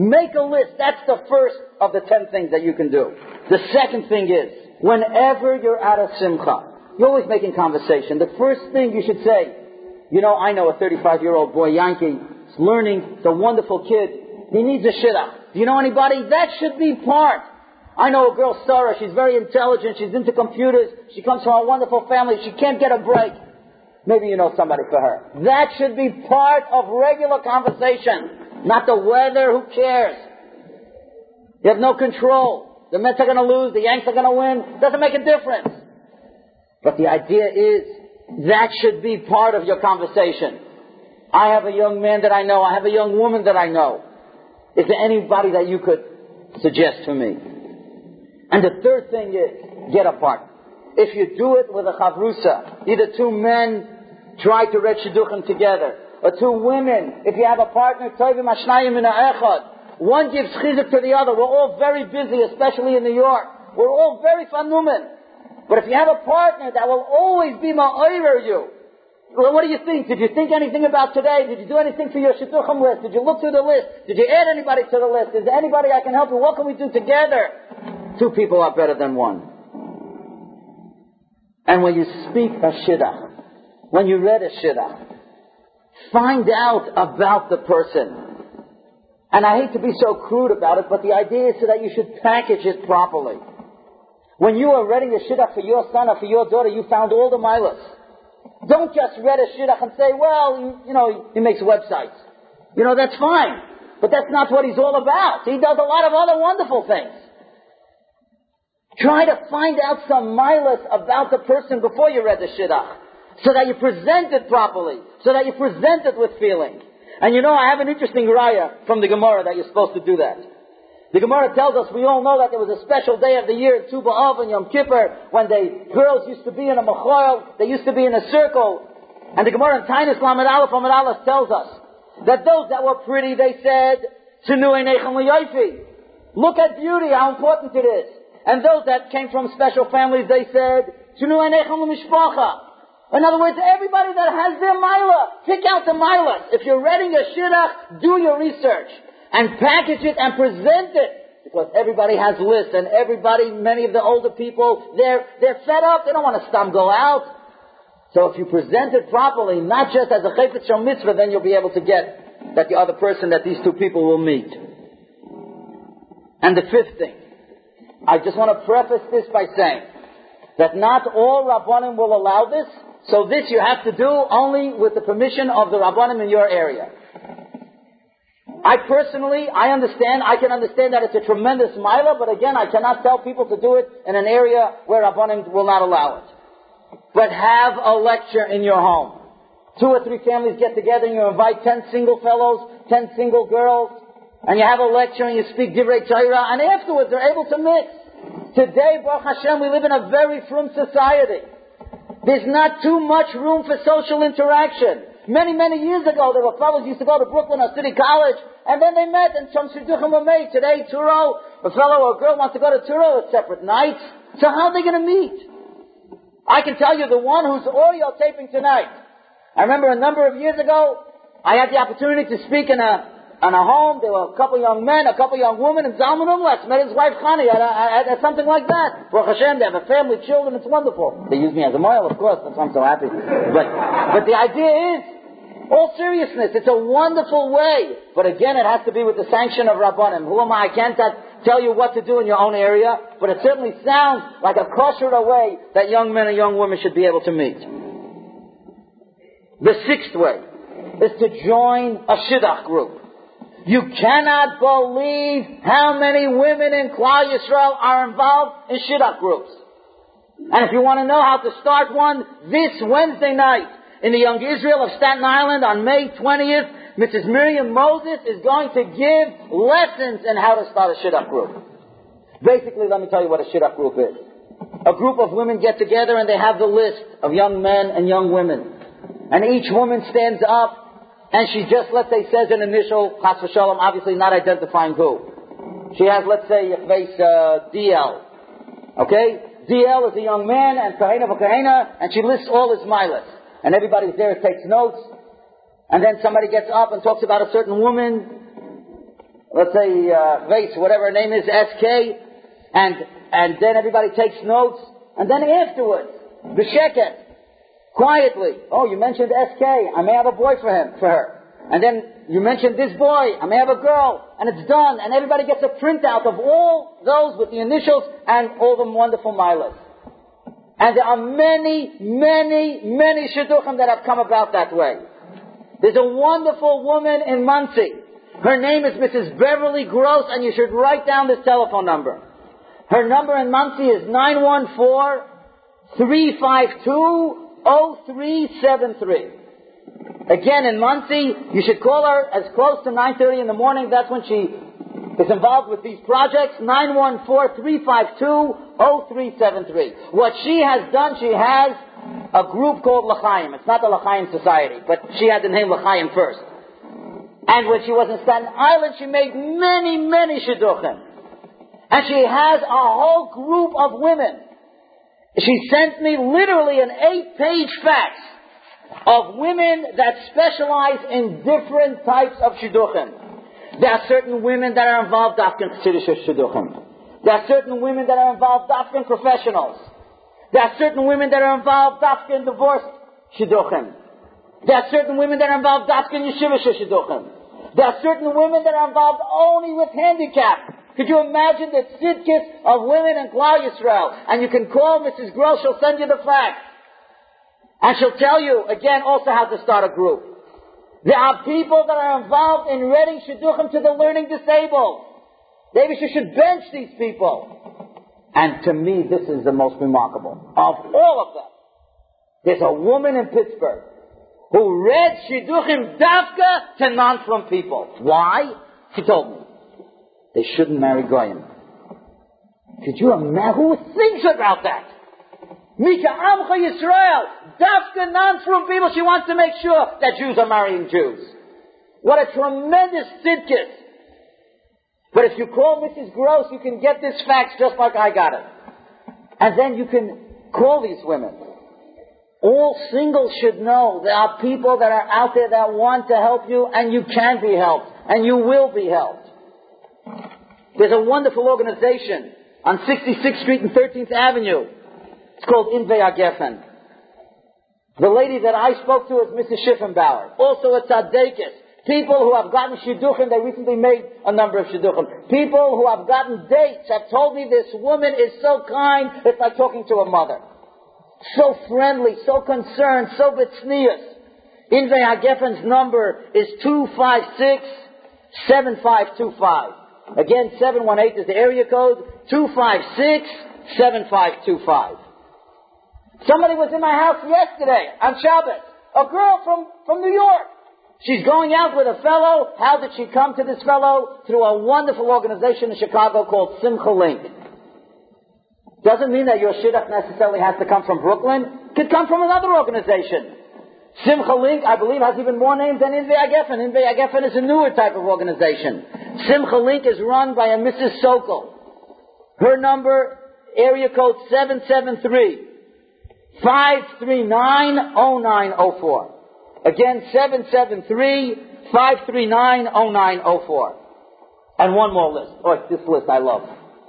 Make a list. That's the first of the 10 things that you can do. The second thing is, whenever you're at a simcha, you're always making conversation. The first thing you should say, I know a 35-year-old boy, Yankee, is learning, he's a wonderful kid. He needs a shidduch. Do you know anybody? That should be part. I know a girl, Sarah, she's very intelligent, she's into computers, she comes from a wonderful family, she can't get a break. Maybe you know somebody for her. That should be part of regular conversation. Not the weather, who cares? You have no control. The Mets are going to lose, the Yanks are going to win. Doesn't make a difference. But the idea is, that should be part of your conversation. I have a young man that I know, I have a young woman that I know. Is there anybody that you could suggest to me? And the third thing is, get a partner. If you do it with a chavrusa, either two men try to read shidduchim together, or two women, if you have a partner, tovim hashnayim min ha'echad, one gives chizuk to the other. We're all very busy, especially in New York. We're all very fanumen. But if you have a partner that will always be ma'orer you, well, what do you think? Did you think anything about today? Did you do anything for your shidduchim list? Did you look through the list? Did you add anybody to the list? Is there anybody I can help you? What can we do together? Two people are better than one. And when you speak a shidduch, when you read a shidduch, find out about the person. And I hate to be so crude about it, but the idea is so that you should package it properly. When you are reading a shidduch for your son or for your daughter, you found all the milas. Don't just read a shidduch and say, well, he makes websites. That's fine. But that's not what he's all about. He does a lot of other wonderful things. Try to find out some milas about the person before you read the shidduch, so that you present it properly, so that you present it with feeling. And I have an interesting raya from the Gemara that you're supposed to do that. The Gemara tells us, we all know that there was a special day of the year in Tu B'Av and Yom Kippur, when the girls used to be in a mechoil, they used to be in a circle. And the Gemara in Tainis Lamed Aleph Amud Aleph tells us that those that were pretty, they said, Tzinu Einechem L'Yofi. Look at beauty, how important it is. And those that came from special families, they said, Tzinu Einechem L'Mishpacha. In other words, everybody that has their milah, pick out the milah. If you're reading a shidduch, do your research. And package it and present it. Because everybody has lists, and many of the older people, they're fed up. They don't want to go out. So if you present it properly, not just as a chayfetz shel mitzvah, then you'll be able to get that the other person that these two people will meet. And the fifth thing, I just want to preface this by saying that not all Rabbanim will allow this. So this you have to do only with the permission of the Rabbanim in your area. I can understand that it's a tremendous milah, but again, I cannot tell people to do it in an area where Rabbanim will not allow it. But have a lecture in your home. 2 or 3 families get together and you invite 10 single fellows, 10 single girls, and you have a lecture and you speak Divrei Torah, and afterwards they're able to mix. Today, Baruch Hashem, we live in a very frum society. There's not too much room for social interaction. Many, many years ago, there were fellows who used to go to Brooklyn or City College, and then they met, and some shidduchim were made. Today, Turo, a fellow or a girl wants to go to Turo at separate nights. So how are they going to meet? I can tell you the one who's audio taping tonight. I remember a number of years ago, I had the opportunity to speak in a home. There were a couple young men, a couple young women, and Zalman Umletz met his wife Chani at something like that. Baruch Hashem, they have a family, children, it's wonderful. They use me as a model, of course, that's why I'm so happy. But the idea is, all seriousness, it's a wonderful way. But again, it has to be with the sanction of Rabbanim. Who am I? I can't tell you what to do in your own area, but it certainly sounds like a kosher way that young men and young women should be able to meet. The 6th way is to join a shidduch group. You cannot believe how many women in Klal Yisrael are involved in shidduch groups. And if you want to know how to start one, this Wednesday night in the Young Israel of Staten Island on May 20th, Mrs. Miriam Moses is going to give lessons in how to start a shidduch group. Basically, let me tell you what a shidduch group is. A group of women get together and they have the list of young men and young women. And each woman stands up and she just, let's say, says an initial, chas v'shalom, obviously not identifying who. She has, let's say, DL. Okay? DL is a young man and kahena v'kahena, and she lists all his milas. And everybody's there, takes notes. And then somebody gets up and talks about a certain woman. let's say, Vase, whatever her name is, SK, and then everybody takes notes, and then afterwards, b'sheket, quietly, oh, you mentioned SK, I may have a boy for her. And then you mentioned this boy, I may have a girl, and it's done, and everybody gets a printout of all those with the initials and all the wonderful milas. And there are many, many, many shidduchim that have come about that way. There's a wonderful woman in Monsey. Her name is Mrs. Beverly Gross, and you should write down this telephone number. Her number in Monsey is 914-352-0373. Again, in Monsey, you should call her as close to 9:30 in the morning. That's when she is involved with these projects. 914-352-0373. What she has done, she has a group called L'chaim. It's not the L'chaim Society, but she had the name L'chaim first. And when she was in Staten Island, she made many, many shidduchim. And she has a whole group of women. She sent me literally an 8-page fax of women that specialize in different types of shidduchim. There are certain women that are involved in Chassidish shidduchim. There are certain women that are involved in professionals. There are certain women that are involved in divorce shidduchim. There are certain women that are involved in yeshiva shidduchim. There are certain women that are involved only with handicap. Could you imagine the tzidkis of women in Klal Yisrael? And you can call Mrs. Gross, she'll send you the fax. And she'll tell you, again, also how to start a group. There are people that are involved in reading shidduchim to the learning disabled. Maybe you should bench these people. And to me, this is the most remarkable. Of all of them, there's a woman in Pittsburgh who read shidduchim dafka to non-frum people. Why? She told me. They shouldn't marry goyim. Could you imagine? Who thinks about that? Mika Amcha Yisrael, dafka non-frum people. She wants to make sure that Jews are marrying Jews. What a tremendous tzidkis. But if you call Mrs. Gross, you can get this fax just like I got it. And then you can call these women. All singles should know there are people that are out there that want to help you, and you can be helped, and you will be helped. There's a wonderful organization on 66th Street and 13th Avenue. It's called Inve Agefen. The lady that I spoke to is Mrs. Schiffenbauer. Also a tzaddikus. People who have gotten shidduchim, they recently made a number of shidduchim. People who have gotten dates have told me this woman is so kind, it's like talking to a mother. So friendly, so concerned, so betznius. Inve Hagefen's number is 256-7525. Again, 718 is the area code, 256-7525. Somebody was in my house yesterday on Shabbos. A girl from New York. She's going out with a fellow. How did she come to this fellow? Through a wonderful organization in Chicago called Simcha Link. Doesn't mean that your shidduch necessarily has to come from Brooklyn. It could come from another organization. Simcha Link, I believe, has even more names than Inve Agefen. Inve Agefen is a newer type of organization. Simcha Link is run by a Mrs. Sokol. Her number, area code 773-539-0904. Again, 773-539-0904. And one more list. Oh, this list I love.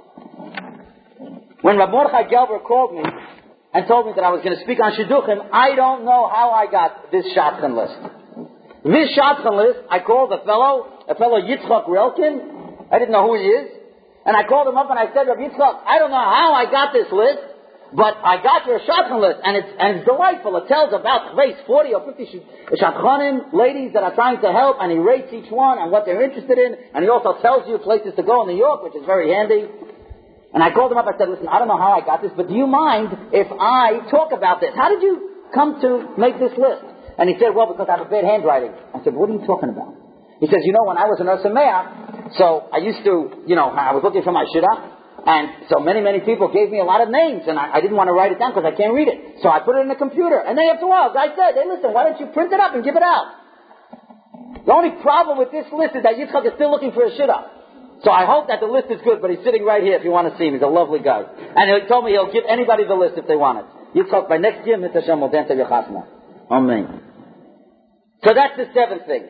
When Rabbi Mordechai Gelber called me and told me that I was going to speak on shidduchim, I don't know how I got this shotgun list. This shotgun list, I called a fellow Yitzchak Relkin. I didn't know who he is. And I called him up and I said, Rabbi Yitzchak, I don't know how I got this list, but I got your shotgun list, and it's delightful. It tells about 40 or 50 shotchanim, ladies that are trying to help, and he rates each one and what they're interested in, and he also tells you places to go in New York, which is very handy. And I called him up, I said, listen, I don't know how I got this, but do you mind if I talk about this? How did you come to make this list? And he said, well, because I have a bad handwriting. I said, what are you talking about? He says, when I was in Ursameah, so I used to, I was looking for my shidduch, and so many people gave me a lot of names, and I didn't want to write it down because I can't read it. So I put it in the computer. And then after a while, I said, hey, listen, why don't you print it up and give it out? The only problem with this list is that Yitzchak is still looking for a shidduch. So I hope that the list is good, but he's sitting right here if you want to see him. He's a lovely guy. And he told me he'll give anybody the list if they want it. Yitzchak, by next year, Mr. Hashem will dance Amen. So that's the seventh thing.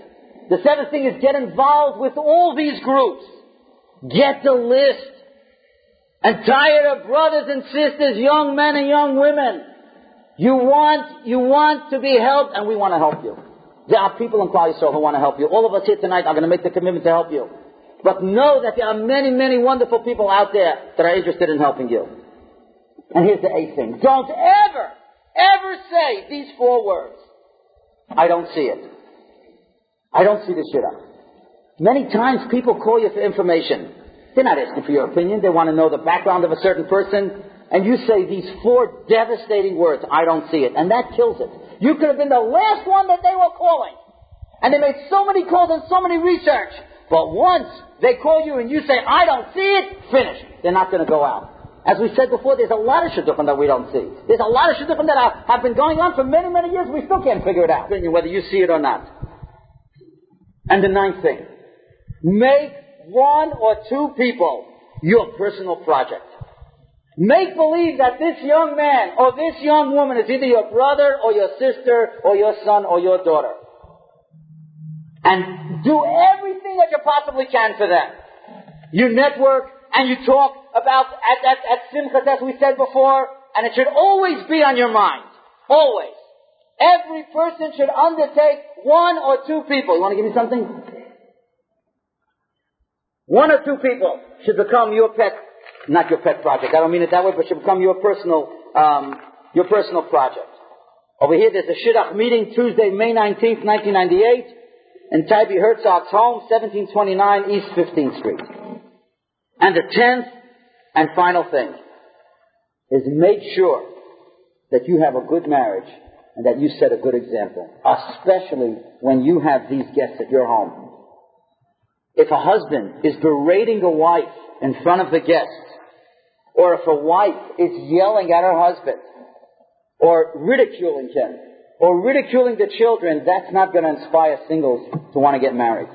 The seventh thing is get involved with all these groups. Get the list. Entire brothers and sisters, young men and young women. You want to be helped, and we want to help you. There are people in Klal Yisrael who want to help you. All of us here tonight are going to make the commitment to help you. But know that there are many, many wonderful people out there that are interested in helping you. And here's the eighth thing. Don't ever say these 4 words. I don't see it. I don't see the shidduch. Many times people call you for information. They're not asking for your opinion. They want to know the background of a certain person. And you say these 4 devastating words, I don't see it. And that kills it. You could have been the last one that they were calling. And they made so many calls and so many research. But once they call you and you say, I don't see it, finished. They're not going to go out. As we said before, there's a lot of shidduchim that we don't see. There's a lot of shidduchim that have been going on for many, many years. We still can't figure it out, whether you see it or not. And the ninth thing. Make 1 or 2 people your personal project. Make believe that this young man or this young woman is either your brother or your sister or your son or your daughter. And do everything that you possibly can for them. You network and you talk about at Simchas, as we said before, and it should always be on your mind. Always. Every person should undertake 1 or 2 people. You want to give me something? 1 or 2 people should become your pet, not your pet project. I don't mean it that way, but should become your personal project. Over here, there's a shidduch meeting Tuesday, May 19th, 1998, in Tybee Herzog's home, 1729 East 15th Street. And the 10th and final thing is make sure that you have a good marriage and that you set a good example, especially when you have these guests at your home. If a husband is berating a wife in front of the guests, or if a wife is yelling at her husband, or ridiculing him, or ridiculing the children, that's not going to inspire singles to want to get married.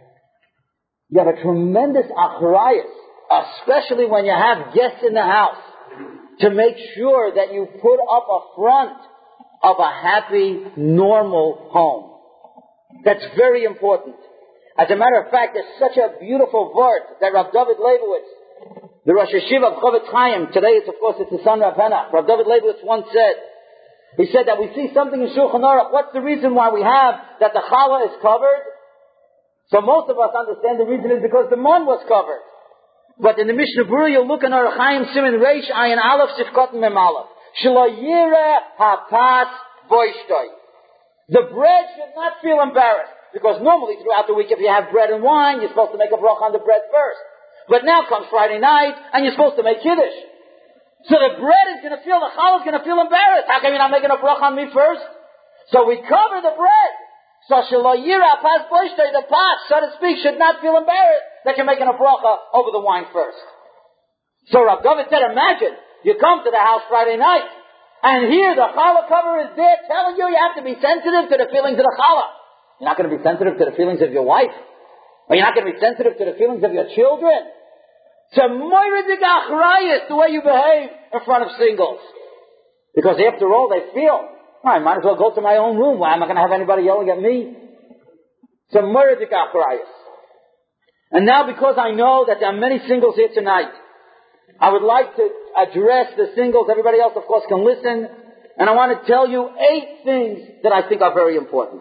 You have a tremendous achrayus, especially when you have guests in the house, to make sure that you put up a front of a happy, normal home. That's very important. As a matter of fact, there's such a beautiful word that Rav David Leibowitz, the Rosh Hashiva of Chofetz Chaim, today it's his son Rav Hena, Rav David Leibowitz once said, he said that we see something in Shulchan Aruch. What's the reason why we have that the challah is covered? So most of us understand the reason is because the mon was covered. But in the Mishnah Berurah, you look in Orach Chaim Siman Reish Ayin Aleph Sifkot Mem Aleph. Shelo yireh hapas boishtoi. The bread should not feel embarrassed. Because normally throughout the week if you have bread and wine, you're supposed to make a bracha on the bread first. But now comes Friday night and you're supposed to make Kiddush. So the bread is going to feel, the challah is going to feel embarrassed. How come you're not making a bracha on me first? So we cover the bread. So shelo yireh hapas boishtoi, the pot, so to speak, should not feel embarrassed that you're making a bracha over the wine first. So Rav David said, imagine, you come to the house Friday night, and here the challah cover is there telling you have to be sensitive to the feelings of the challah. You're not going to be sensitive to the feelings of your wife. Or you're not going to be sensitive to the feelings of your children. It's a moiridik achrayus, the way you behave in front of singles. Because after all, they feel, I might as well go to my own room. Why am I going to have anybody yelling at me? It's a moiridik achrayus. And now because I know that there are many singles here tonight, I would like to address the singles. Everybody else, of course, can listen. And I want to tell you 8 things that I think are very important.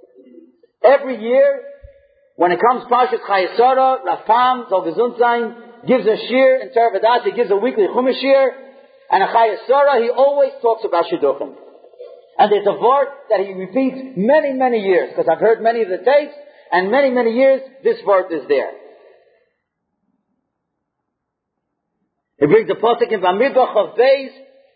Every year, when it comes Parshas Chayei Sarah, Rav Pam, Zol Gesund Sein, gives a shir in Torah V'das, he gives a weekly Chumash shir, and in Chayei Sarah, he always talks about Shidduchim. And there's a word that he repeats many, many years, because I've heard many of the tapes, and many, many years, this word is there. He brings the pasuk in Bamidbar Chav Beis,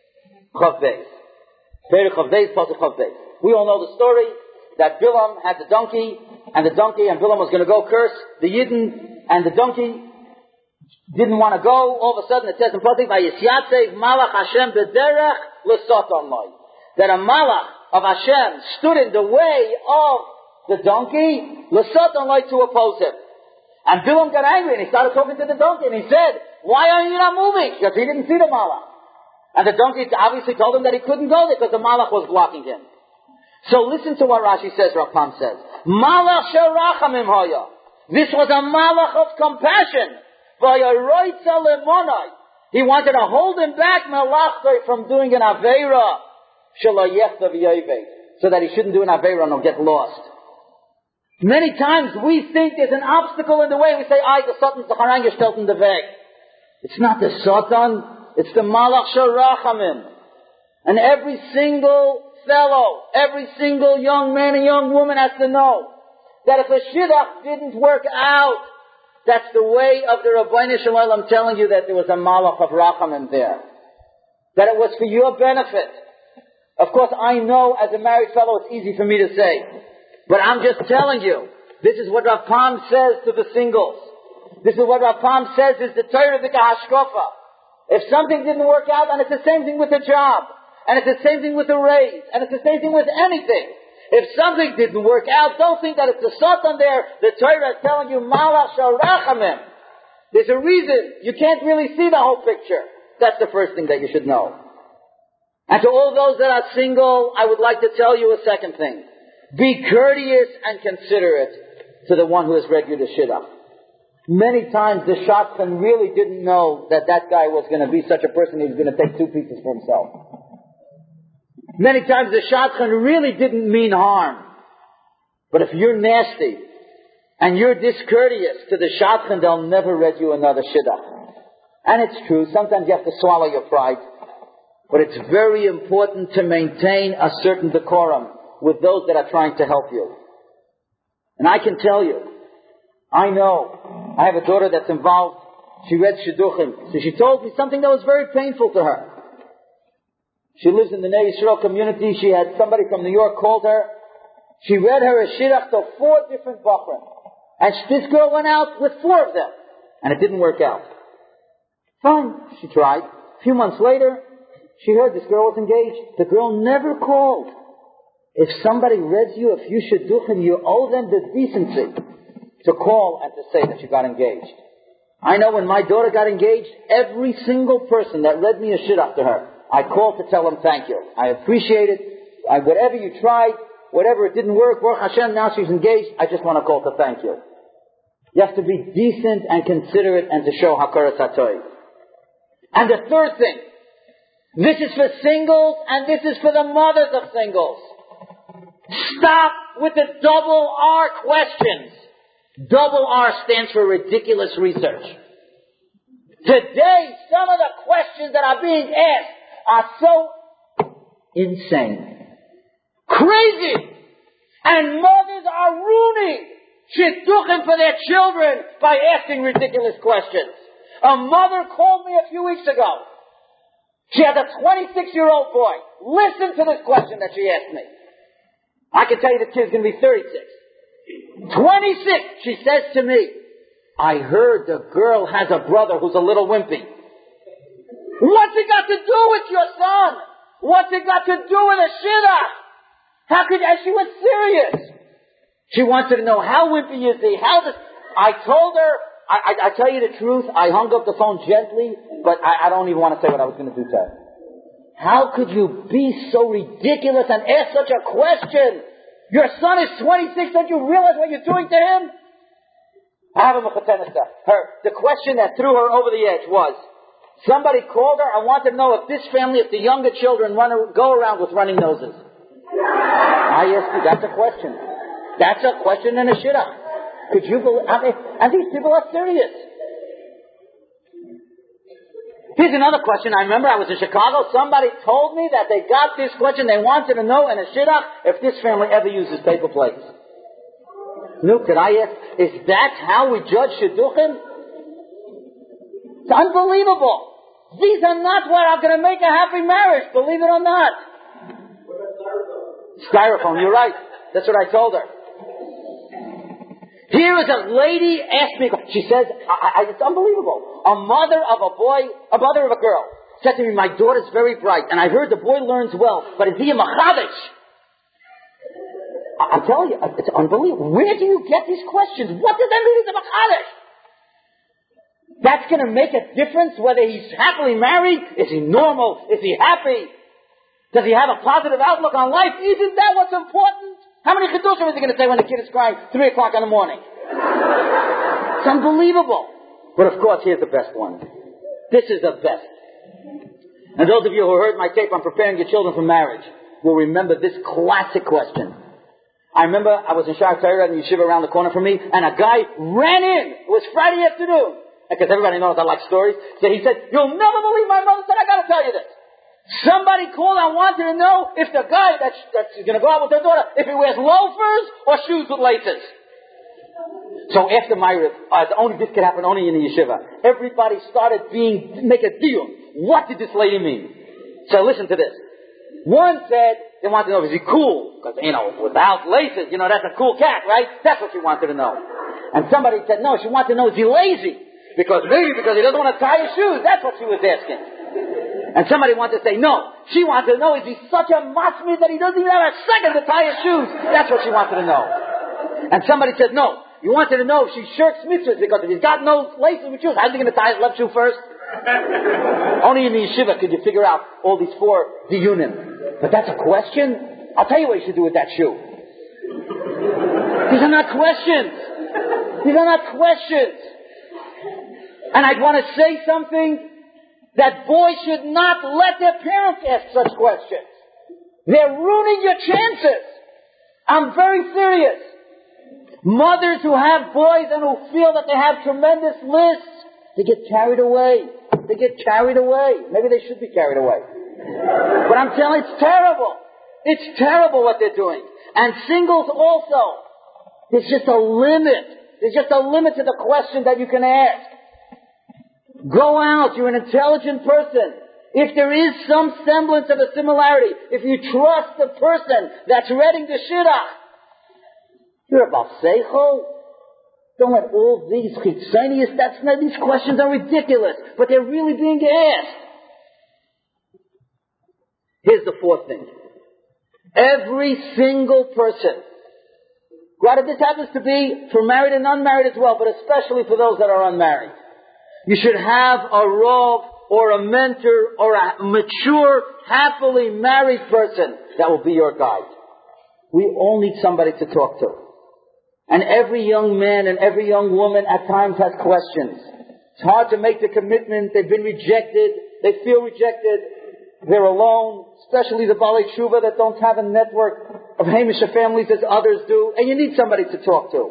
Perek Chav Beis, pasuk Chav Beis. We all know the story that Bilam had the donkey, and Bilam was going to go curse the Yidden, and the donkey didn't want to go. All of a sudden, it says in pasuk, Vayisyatev Malach Hashem b'derech l'soton loy, that a Malach of Hashem stood in the way of the donkey, l'soton loy, to oppose him. And Bilam got angry, and he started talking to the donkey, and he said, why are you not moving? Because he didn't see the Malach. And the donkey obviously told him that he couldn't go there because the Malach was blocking him. So listen to what Rashi says, Rav Pam says. Malach shel rachamim haya. This was a malach of compassion. V'yaroitza lemonai. He wanted to hold him back, malachtai, from doing an aveira. Shelo yechta v'yevei. So that he shouldn't do an aveira and he'll get lost. Many times we think there's an obstacle in the way. We say, the Satan's the Harang gestellt in the Weg. It's not the Satan, it's the Malach Shel Rachamim. And every single fellow, every single young man and young woman has to know that if a Shidduch didn't work out, that's the way of the Rabbeinu Shalom telling you that there was a Malach of Rachamim there. That it was for your benefit. Of course, I know as a married fellow it's easy for me to say. But I'm just telling you, this is what Rav Pam says to the singles. This is what Rav Pam says is the Torah of the Hashkafa. If something didn't work out, and it's the same thing with the job, and it's the same thing with the raise, and it's the same thing with anything. If something didn't work out, don't think that it's the Satan there. The Torah is telling you, Malach Shel Rachamim. There's a reason. You can't really see the whole picture. That's the first thing that you should know. And to all those that are single, I would like to tell you a second thing. Be courteous and considerate to the one who has read you the shidduch. Many times the shadchan really didn't know that that guy was going to be such a person who was going to take 2 pieces for himself. Many times the shadchan really didn't mean harm. But if you're nasty and you're discourteous to the shadchan, they'll never read you another shidduch. And it's true, sometimes you have to swallow your pride. But it's very important to maintain a certain decorum with those that are trying to help you. And I can tell you, I know, I have a daughter that's involved, she read Shidduchim. So she told me something that was very painful to her. She lives in the Nei Yisrael community, she had somebody from New York called her. She read her a Shidduch to 4 different Bachrim. And this girl went out with 4 of them. And it didn't work out. Fine, she tried. A few months later, she heard this girl was engaged. The girl never called. If somebody reads you a few shidduchim, you owe them the decency to call and to say that you got engaged. I know when my daughter got engaged, every single person that read me a shidduch to her, I called to tell them thank you. I appreciate it. Whatever you tried, whatever it didn't work, Baruch Hashem, now she's engaged, I just want to call to thank you. You have to be decent and considerate and to show hakaras hatoi. And the third thing, this is for singles and this is for the mothers of singles. Stop with the double R questions. Double R stands for ridiculous research. Today, some of the questions that are being asked are so insane. Crazy! And mothers are ruining shidduchim for their children by asking ridiculous questions. A mother called me a few weeks ago. She has a 26-year-old boy. Listen to this question that she asked me. I can tell you the kid's going to be 36. 26, she says to me, I heard the girl has a brother who's a little wimpy. What's it got to do with your son? What's it got to do with a shidduch? And she was serious. She wanted to know how wimpy is he, I told her, I tell you the truth, I hung up the phone gently, but I don't even want to say what I was going to do to her. How could you be so ridiculous and ask such a question? Your son is 26, don't you realize what you're doing to him? The question that threw her over the edge was, somebody called her and wanted to know if this family, if the younger children go around with running noses. I asked you, that's a question. That's a question in a shidduch. Could you believe? And these people are serious. Here's another question. I remember I was in Chicago. Somebody told me that they got this question. They wanted to know in a shidduch if this family ever uses paper plates. No, could I ask, is that how we judge shidduchim? It's unbelievable. These are not what are going to make a happy marriage, believe it or not. Styrofoam, you're right. That's what I told her. Here is a lady asked me, she says, it's unbelievable. A mother of a girl said to me, my daughter's very bright, and I heard the boy learns well, but is he a machadish? I'm telling you, it's unbelievable. Where do you get these questions? What does that mean he's a machadish? That's going to make a difference whether he's happily married? Is he normal? Is he happy? Does he have a positive outlook on life? Isn't that what's important? How many chidushim is he going to say when the kid is crying 3 o'clock in the morning? It's unbelievable. But of course, here's the best one. This is the best. And those of you who heard my tape on preparing your children for marriage will remember this classic question. I remember I was in Shar Torah in Yeshiva around the corner from me, and a guy ran in. It was Friday afternoon. Because everybody knows I like stories. So he said, "You'll never believe my mother said I got to tell you this. Somebody called and wanted to know if the guy that's going to go out with their daughter, if he wears loafers or shoes with laces." So after Ma'ariv, this could happen only in the Yeshiva. Everybody started make a deal. What did this lady mean? So listen to this. One said they wanted to know, is he cool? Because, without laces, that's a cool cat, right? That's what she wanted to know. And somebody said, no, she wanted to know, is he lazy? Because he doesn't want to tie his shoes. That's what she was asking. And somebody wanted to say, no. She wanted to know, is he such a masmid that he doesn't even have a second to tie his shoes? That's what she wanted to know. And somebody said, no. You wanted to know if she shirks mitzvahs, because if he's got no laces with shoes, how's he going to tie his left shoe first? Only in the yeshiva could you figure out all these 4 diyunim. But that's a question? I'll tell you what you should do with that shoe. These are not questions. These are not questions. And I'd want to say something that boys should not let their parents ask such questions. They're ruining your chances. I'm very serious. Mothers who have boys and who feel that they have tremendous lists, they get carried away. They get carried away. Maybe they should be carried away. But I'm telling you, it's terrible. It's terrible what they're doing. And singles also. There's just a limit. There's just a limit to the question that you can ask. Go out. You're an intelligent person. If there is some semblance of a similarity, if you trust the person that's reading the shidduch, you're about seichel. Don't let all these chitzonius, these questions are ridiculous, but they're really being asked. Here's the 4th thing. Every single person, granted this happens to be for married and unmarried as well, but especially for those that are unmarried. You should have a rov or a mentor or a mature, happily married person that will be your guide. We all need somebody to talk to. And every young man and every young woman at times has questions. It's hard to make the commitment. They've been rejected. They feel rejected. They're alone, especially the Balei Tshuva that don't have a network of Hamisha families as others do. And you need somebody to talk to.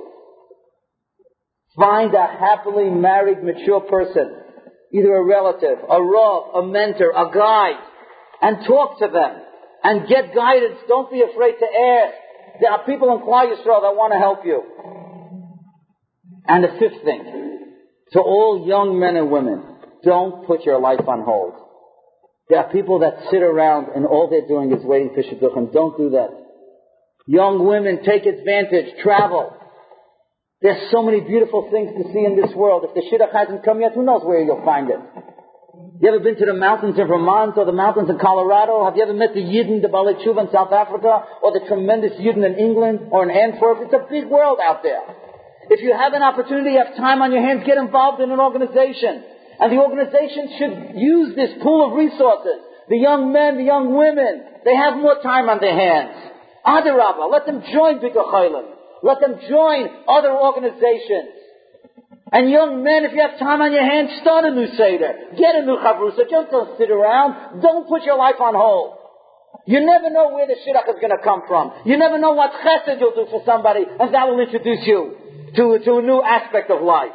Find a happily married, mature person. Either a relative, a rav, a mentor, a guide. And talk to them. And get guidance. Don't be afraid to ask. There are people in Klal Yisrael that want to help you. And the 5th thing, to all young men and women, don't put your life on hold. There are people that sit around and all they're doing is waiting for shidduchim. Don't do that. Young women, take advantage. Travel. There's so many beautiful things to see in this world. If the shidduch hasn't come yet, who knows where you'll find it. You ever been to the mountains in Vermont or the mountains in Colorado? Have you ever met the Yidden, the Balei Tshuva in South Africa, or the tremendous Yidden in England or in Antwerp? It's a big world out there. If you have an opportunity, you have time on your hands, get involved in an organization. And the organization should use this pool of resources. The young men, the young women, they have more time on their hands. Adarabah, let them join Bikkur Chaylim. Let them join other organizations. And young men, if you have time on your hands, start a new Seder. Get a new Chavrusa. Just don't sit around. Don't put your life on hold. You never know where the shidduch is going to come from. You never know what chesed you'll do for somebody, and that will introduce you to a new aspect of life.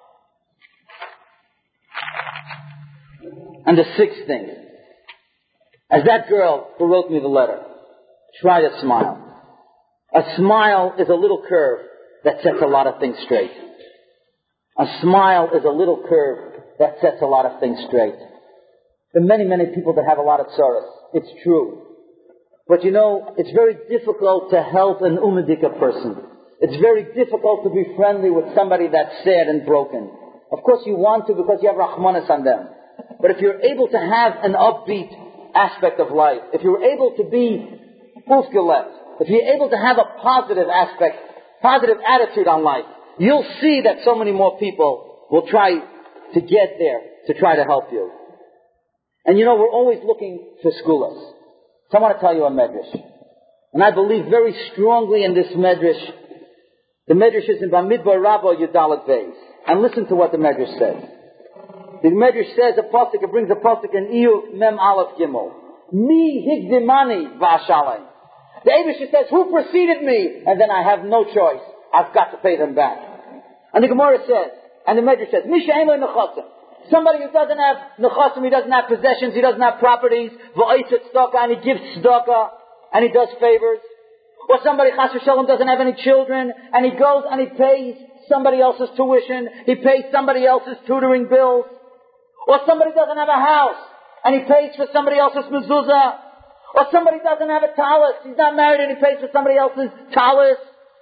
And the 6th thing, as that girl who wrote me the letter, try to smile. A smile is a little curve that sets a lot of things straight. A smile is a little curve that sets a lot of things straight. There are many, many people that have a lot of sorrows. It's true. But it's very difficult to help an umedika person. It's very difficult to be friendly with somebody that's sad and broken. Of course you want to because you have rahmanas on them. But if you're able to have an upbeat aspect of life, if you're able to be ufgelet, if you're able to have a positive aspect, positive attitude on life, you'll see that so many more people will try to get there to try to help you. And we're always looking for skulas. So I want to tell you a medrash. And I believe very strongly in this medrash. The medrash is in Bamidbar Rabbah Yudalat Beis. And listen to what the medrash says. The medrash says a pasuk, it brings a pasuk in Iyuv Mem Aleph Gimel. Mi higdimani v'ashalem. The Eibusher says, who preceded me? And then I have no choice. I've got to pay them back. And the Gemara says, and the medrash says, Misha ein lo nechasim. Somebody who doesn't have nechasim, he doesn't have possessions, he doesn't have properties, v'oiset tzedakah, and he gives tzedakah, and he does favors. Or somebody, chas v'shalom, doesn't have any children, and he goes and he pays somebody else's tuition, he pays somebody else's tutoring bills. Or somebody doesn't have a house, and he pays for somebody else's mezuzah. Or somebody doesn't have a talis, he's not married and he pays for somebody else's talis.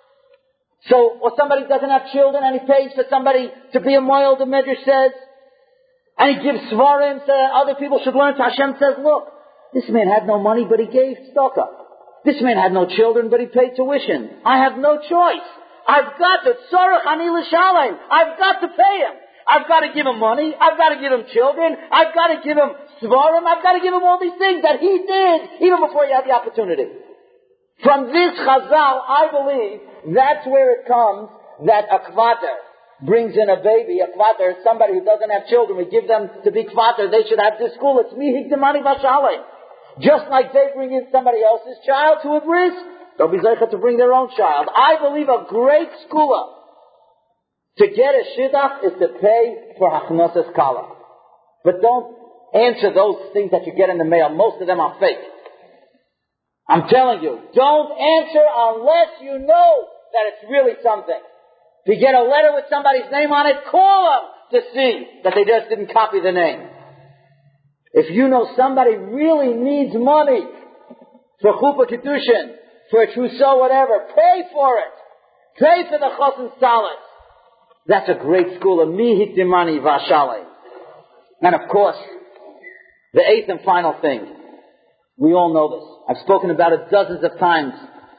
Or somebody doesn't have children and he pays for somebody to be a moil, the Medrash says. And he gives svarim so that other people should learn. So Hashem says, look, this man had no money, but he gave tzedakah. This man had no children, but he paid tuition. I have no choice. I've got to tzorach ani l'shalem. I've got to pay him. I've got to give him money. I've got to give him children. I've got to give him svarim. I've got to give him all these things that he did even before he had the opportunity. From this chazal, I believe that's where it comes that a kvater brings in a baby. A kvater is somebody who doesn't have children. We give them to be kvater. They should have this school. It's mi higdimani v'ashalem. Just like they bring in somebody else's child to a bris, they'll be zeicha to bring their own child. I believe a great schooler to get a shidduch is to pay for hachnosas kala. But don't answer those things that you get in the mail. Most of them are fake. I'm telling you, don't answer unless you know that it's really something. If you get a letter with somebody's name on it, call them to see that they just didn't copy the name. If you know somebody really needs money for chuppah kedushin, for a trousseau, whatever, pay for it. Pay for the chosin salas. That's a great school of mi hikdimani v'ashalem. And of course, the eighth and final thing. We all know this. I've spoken about it dozens of times.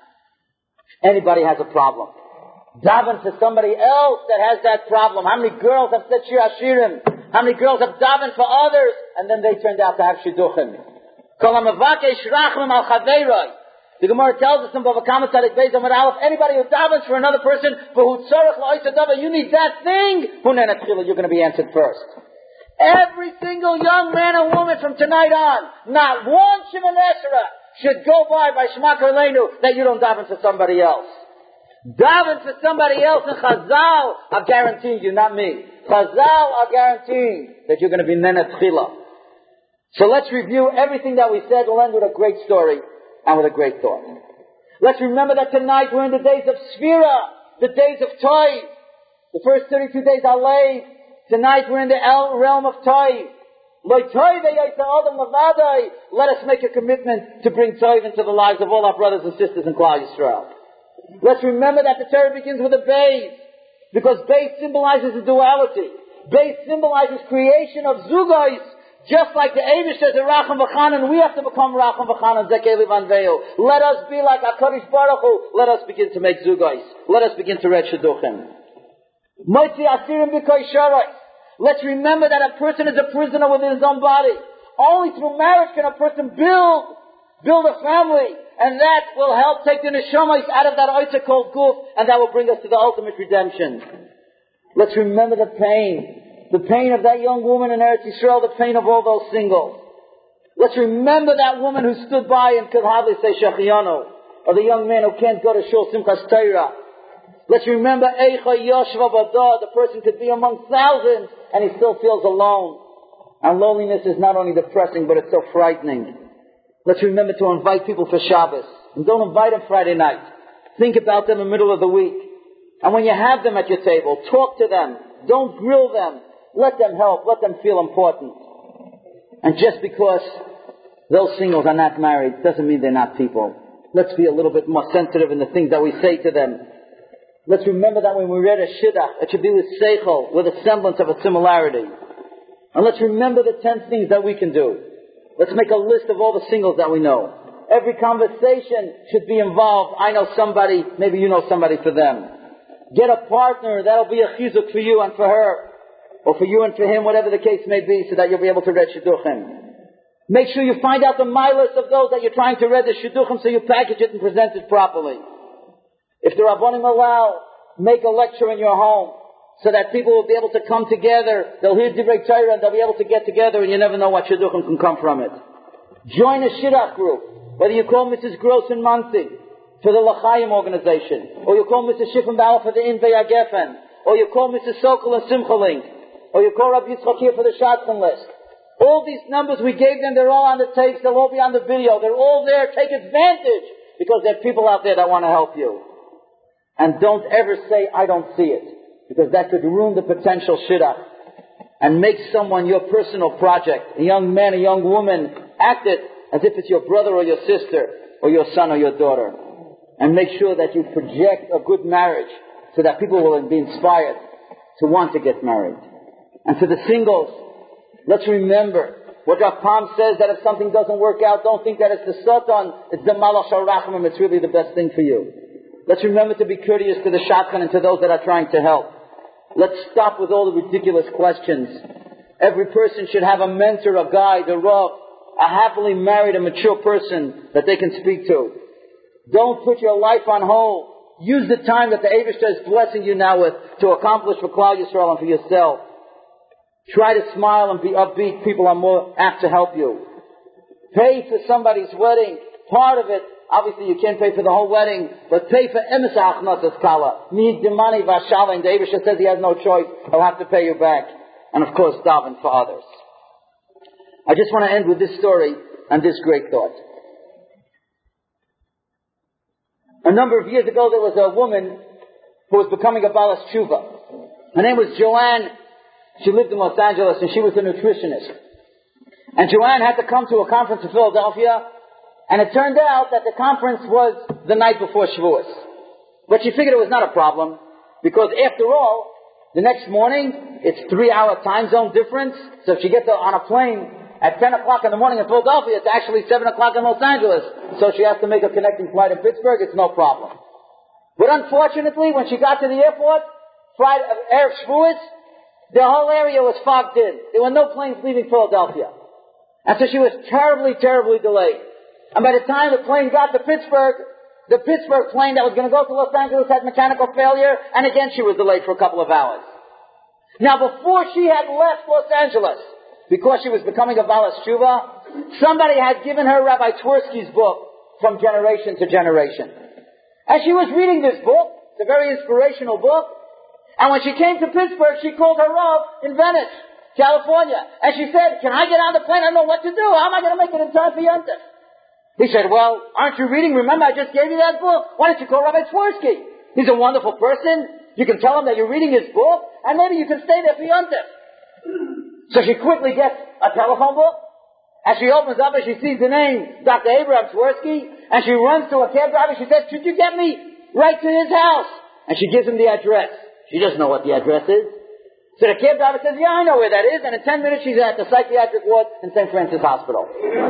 Anybody has a problem. Daven for somebody else that has that problem. How many girls have said Shir Hashirim? How many girls have davened for others and then they turned out to have shidduchim? Kol ha'mevakesh rachmim al chaveiroi. The Gemara tells us in Bava Kama Tzadik Beis Amud Aleph, anybody who davens for another person, for who tzorech la'oisa dava, you need that thing, hunen atchila, you're going to be answered first. Every single young man and woman from tonight on, not one Shimon Esra should go by Shema Karleinu that you don't daven for somebody else. Daven for somebody else and Chazal are guaranteeing you, not me. Chazal are guaranteeing that you're going to be Nen Atchila. So let's review everything that we said. We'll end with a great story and with a great thought. Let's remember that tonight we're in the days of Sphira, the days of Toy. The first 32 days are late. Tonight we're in the realm of Toy. Let us make a commitment to bring Toy into the lives of all our brothers and sisters in Klal Yisrael. Let's remember that the Torah begins with a Beis, because Beis symbolizes the duality. Beis symbolizes creation of Zugos, just like the Eibush says in Racham V'chanan, we have to become Racham V'chanan, Zekei Livanveo. Let us be like HaKadosh Baruch Hu. Let us begin to make Zugos. Let us begin to read Shidduchim. Motzi Asirim B'koi Sharais. Let's remember that a person is a prisoner within his own body. Only through marriage can a person build a family. And that will help take the neshamas out of that oitza called guf, and that will bring us to the ultimate redemption. Let's remember the pain of that young woman in Eretz Yisrael, the pain of all those singles. Let's remember that woman who stood by and could hardly say Shechiyanu, or the young man who can't go to Shul Simchas Torah. Let's remember Eicha Yoshva Bada, the person could be among thousands, and he still feels alone. And loneliness is not only depressing, but it's so frightening. Let's remember to invite people for Shabbos. And don't invite them Friday night. Think about them in the middle of the week. And when you have them at your table, talk to them. Don't grill them. Let them help. Let them feel important. And just because those singles are not married doesn't mean they're not people. Let's be a little bit more sensitive in the things that we say to them. Let's remember that when we read a shidduch, it should be with seichel, with a semblance of a similarity. And let's remember the 10 things that we can do. Let's make a list of all the singles that we know. Every conversation should be involved. I know somebody, maybe you know somebody for them. Get a partner, that'll be a chizuk for you and for her. Or for you and for him, whatever the case may be, so that you'll be able to read shidduchim. Make sure you find out the milas of those that you're trying to read the shidduchim so you package it and present it properly. If the Rabbanim allow, make a lecture in your home so that people will be able to come together. They'll hear Divrei Torah and they'll be able to get together, and you never know what shidduchim can come from it. Join a shidduch group, whether you call Mrs. Gross in Muncie for the L'chaim organization, or you call Mrs. Schiffenbauer for the Invei Geffen, or you call Mrs. Sokol and Simchalink, or you call Rabbi Yitzchak here for the Shadchan list. All these numbers we gave them, they're all on the tapes, they'll all be on the video, they're all there. Take advantage, because there are people out there that want to help you. And don't ever say, I don't see it, because that could ruin the potential shidduch and make someone your personal project. A young man, a young woman, act it as if it's your brother or your sister or your son or your daughter. And make sure that you project a good marriage so that people will be inspired to want to get married. And for the singles, let's remember what Rav Pam says, that if something doesn't work out, don't think that it's the Satan, it's the Malach Sharachim, it's really the best thing for you. Let's remember to be courteous to the Shadchan and to those that are trying to help. Let's stop with all the ridiculous questions. Every person should have a mentor, a guide, a Rav, a happily married, a mature person that they can speak to. Don't put your life on hold. Use the time that the Eivishter is blessing you now with to accomplish for Klal Yisrael and for yourself. Try to smile and be upbeat. People are more apt to help you. Pay for somebody's wedding. Part of it, obviously you can't pay for the whole wedding, but pay for Emes Ha'achnasas Kala. Need the money, Vashala, and the Eivishter says he has no choice. He'll have to pay you back. And of course, daven for others. I just want to end with this story and this great thought. A number of years ago, there was a woman who was becoming a Balas Tshuva. Her name was Joanne. She lived in Los Angeles, and she was a nutritionist. And Joanne had to come to a conference in Philadelphia, and it turned out that the conference was the night before Shavuos. But she figured it was not a problem, because after all, the next morning, it's 3-hour time zone difference, so if she gets on a plane at 10 o'clock in the morning in Philadelphia, it's actually 7 o'clock in Los Angeles. So she has to make a connecting flight in Pittsburgh. It's no problem. But unfortunately, when she got to the airport, Friday, Erev Shavuos, the whole area was fogged in. There were no planes leaving Philadelphia. And so she was terribly, terribly delayed. And by the time the plane got to Pittsburgh, the Pittsburgh plane that was going to go to Los Angeles had mechanical failure, and again she was delayed for a couple of hours. Now, before she had left Los Angeles, because she was becoming a Balas Tshuva, somebody had given her Rabbi Twersky's book from generation to generation. As she was reading this book, it's a very inspirational book, and when she came to Pittsburgh, she called her Rav in Venice, California, and she said, can I get on the plane? I don't know what to do. How am I going to make it in time for Yom Tov? He said, well, aren't you reading? Remember, I just gave you that book. Why don't you call Rabbi Twersky? He's a wonderful person. You can tell him that you're reading his book, and maybe you can stay there for Yom Tov. So she quickly gets a telephone book, and she opens up and she sees the name Dr. Abraham Twersky, and she runs to a cab driver. She says, could you get me right to his house? And she gives him the address. She doesn't know what the address is. So the cab driver says, yeah, I know where that is. And in 10 minutes she's at the psychiatric ward in St. Francis Hospital.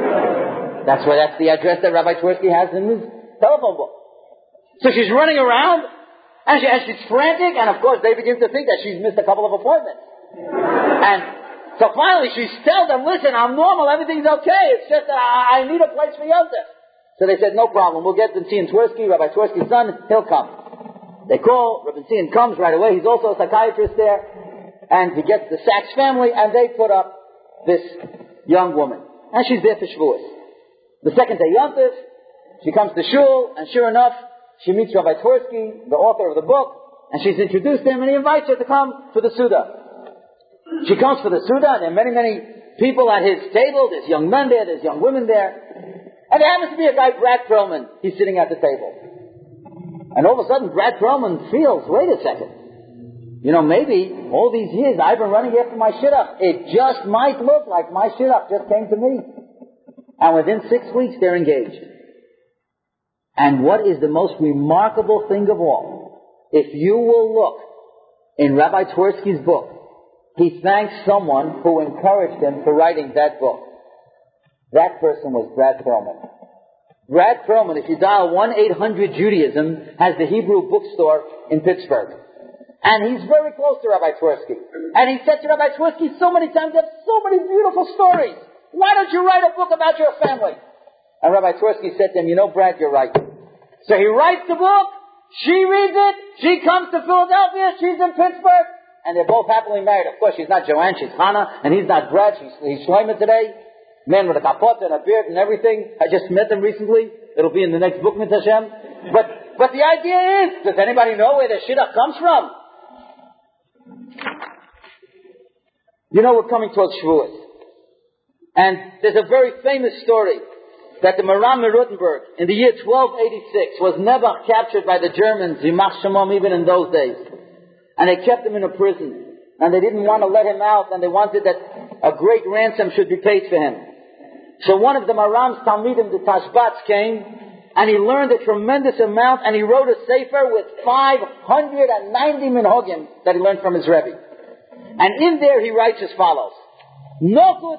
That's the address that Rabbi Twersky has in his telephone book. So she's running around, and she's frantic, and of course they begin to think that she's missed a couple of appointments. And so finally she tells them, listen, I'm normal, everything's okay, it's just that I need a place for Yom Tov. So they said, no problem, we'll get Rabbi Twersky, Rabbi Twersky's son, he'll come. They call, Rabbi Tzion comes right away, he's also a psychiatrist there, and he gets the Sachs family, and they put up this young woman. And she's there for Shavuos. The second day Yom Tov, she comes to shul, and sure enough, she meets Rabbi Twersky, the author of the book, and she's introduced him, and he invites her to come for the Suda. She comes for the Suda, and there are many, many people at his table. There's young men there, there's young women there. And there happens to be a guy, Brad Perlman. He's sitting at the table. And all of a sudden, Brad Perlman feels, wait a second. You know, maybe all these years I've been running after my shidduch. It just might look like my shidduch just came to me. And within 6 weeks, they're engaged. And what is the most remarkable thing of all? If you will look in Rabbi Twersky's book, he thanks someone who encouraged him for writing that book. That person was Brad Perlman. Brad Perlman, if you dial 1-800-JUDAISM, has the Hebrew bookstore in Pittsburgh. And he's very close to Rabbi Twersky. And he said to Rabbi Twersky so many times, they have so many beautiful stories. Why don't you write a book about your family? And Rabbi Twersky said to him, Brad, you're right. So he writes the book, she reads it, she comes to Philadelphia, she's in Pittsburgh, and they're both happily married. Of course, she's not Joanne, she's Hannah, and he's not Brad, he's Shlomo today. Man with a kapot and a beard and everything. I just met them recently. It'll be in the next book, Mitzvah Hashem. But the idea is, does anybody know where the shidduch comes from? We're coming towards Shavuot. And there's a very famous story that the Maram Rothenburg in the year 1286 was never captured by the Germans, Yimach Shemom, even in those days. And they kept him in a prison. And they didn't want to let him out, and they wanted that a great ransom should be paid for him. So one of the Maram's Talmidim, the Tashbats, came, and he learned a tremendous amount, and he wrote a sefer with 590 minhagim that he learned from his Rebbe. And in there he writes as follows: Know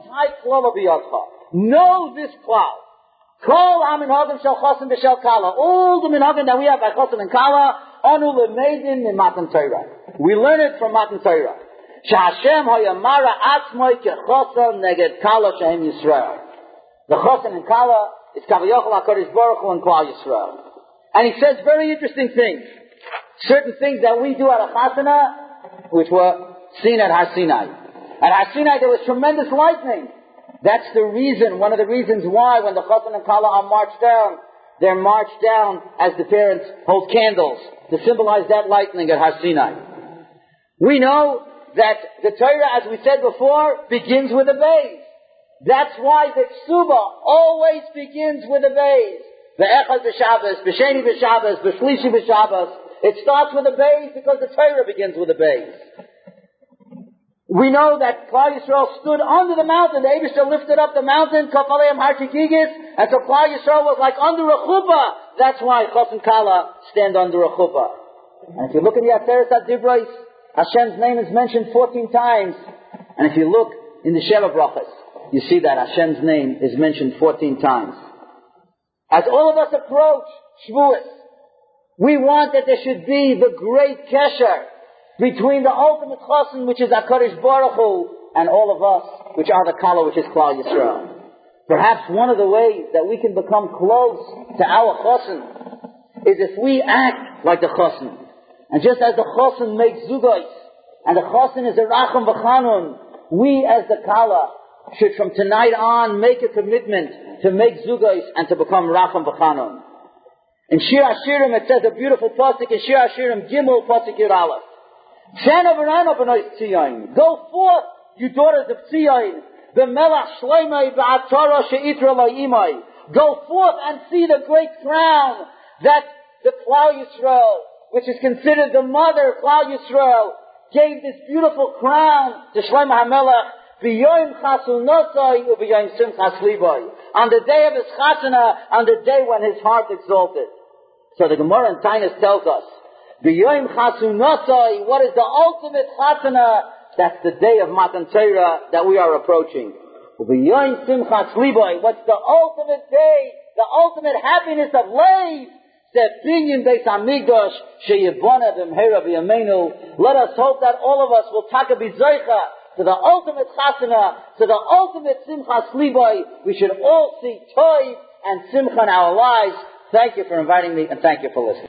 this cloud. Kol ha-minhagim shel chosin v'shel kala. All the minhagim that we have by chosin and kala, anu lemeidin in Matan Torah. We learn it from Matan Torah. Sh'Hashem hayamara atzmoi kechosin neged kala shehem Yisrael. The chosin and kala is Kavayachal HaKadosh Baruch Hu and Klal Yisrael. And he says very interesting things. Certain things that we do at a chasana, which were seen at Har Sinai. At Har Sinai there was tremendous lightning. That's the reason, one of the reasons why when the chosin and kala are marched down, they're marched down as the parents hold candles to symbolize that lightning at Har Sinai. We know that the Torah, as we said before, begins with a base. That's why the Ksuba always begins with a base. Ve'echad b'Shabbos, b'Sheni b'Shabbos, b'Shlishi b'Shabbos. It starts with a base because the Torah begins with a base. We know that Klal Yisrael stood under the mountain. The Eibishter lifted up the mountain, Kafaleim Harchigigis, and so Klal Yisrael was like under a chuppah. That's why Chos and Kala stand under a chuppah. And if you look in the Aseret HaDibros, Hashem's name is mentioned 14 times. And if you look in the Sheva Brachos, you see that Hashem's name is mentioned 14 times. As all of us approach Shavuot, we want that there should be the great kesher between the ultimate chosin, which is HaKadosh Baruch Hu, and all of us, which are the kala, which is Klal Yisrael. Perhaps one of the ways that we can become close to our chosin is if we act like the chosin. And just as the chosin makes zugos, and the chosin is a racham v'chanun, we as the kala should from tonight on make a commitment to make zugos and to become racham v'chanun. In Shir Hashirim it says a beautiful pasuk in Shir Hashirim Gimel pasuk Yud Aleph. Go forth, you daughters of Tzion. Go forth and see the great crown that the Klal Yisrael, which is considered the mother of Klal Yisrael, gave this beautiful crown to Shlomo HaMelech on the day of his chasana, on the day when his heart exalted. So the Gemara in Tainus tells us, B'yoyim chasunosai, what is the ultimate chasana? That's the day of Matan Torah that we are approaching. B'yoyim simchas liboy, what's the ultimate day, the ultimate happiness of life? That binyan beis hamikdash sheyibana b'mhera b'yameinu. Let us hope that all of us will taka b'zoicha to the ultimate chasana, to the ultimate simchas liboy. We should all see toiv and simcha in our lives. Thank you for inviting me, and thank you for listening.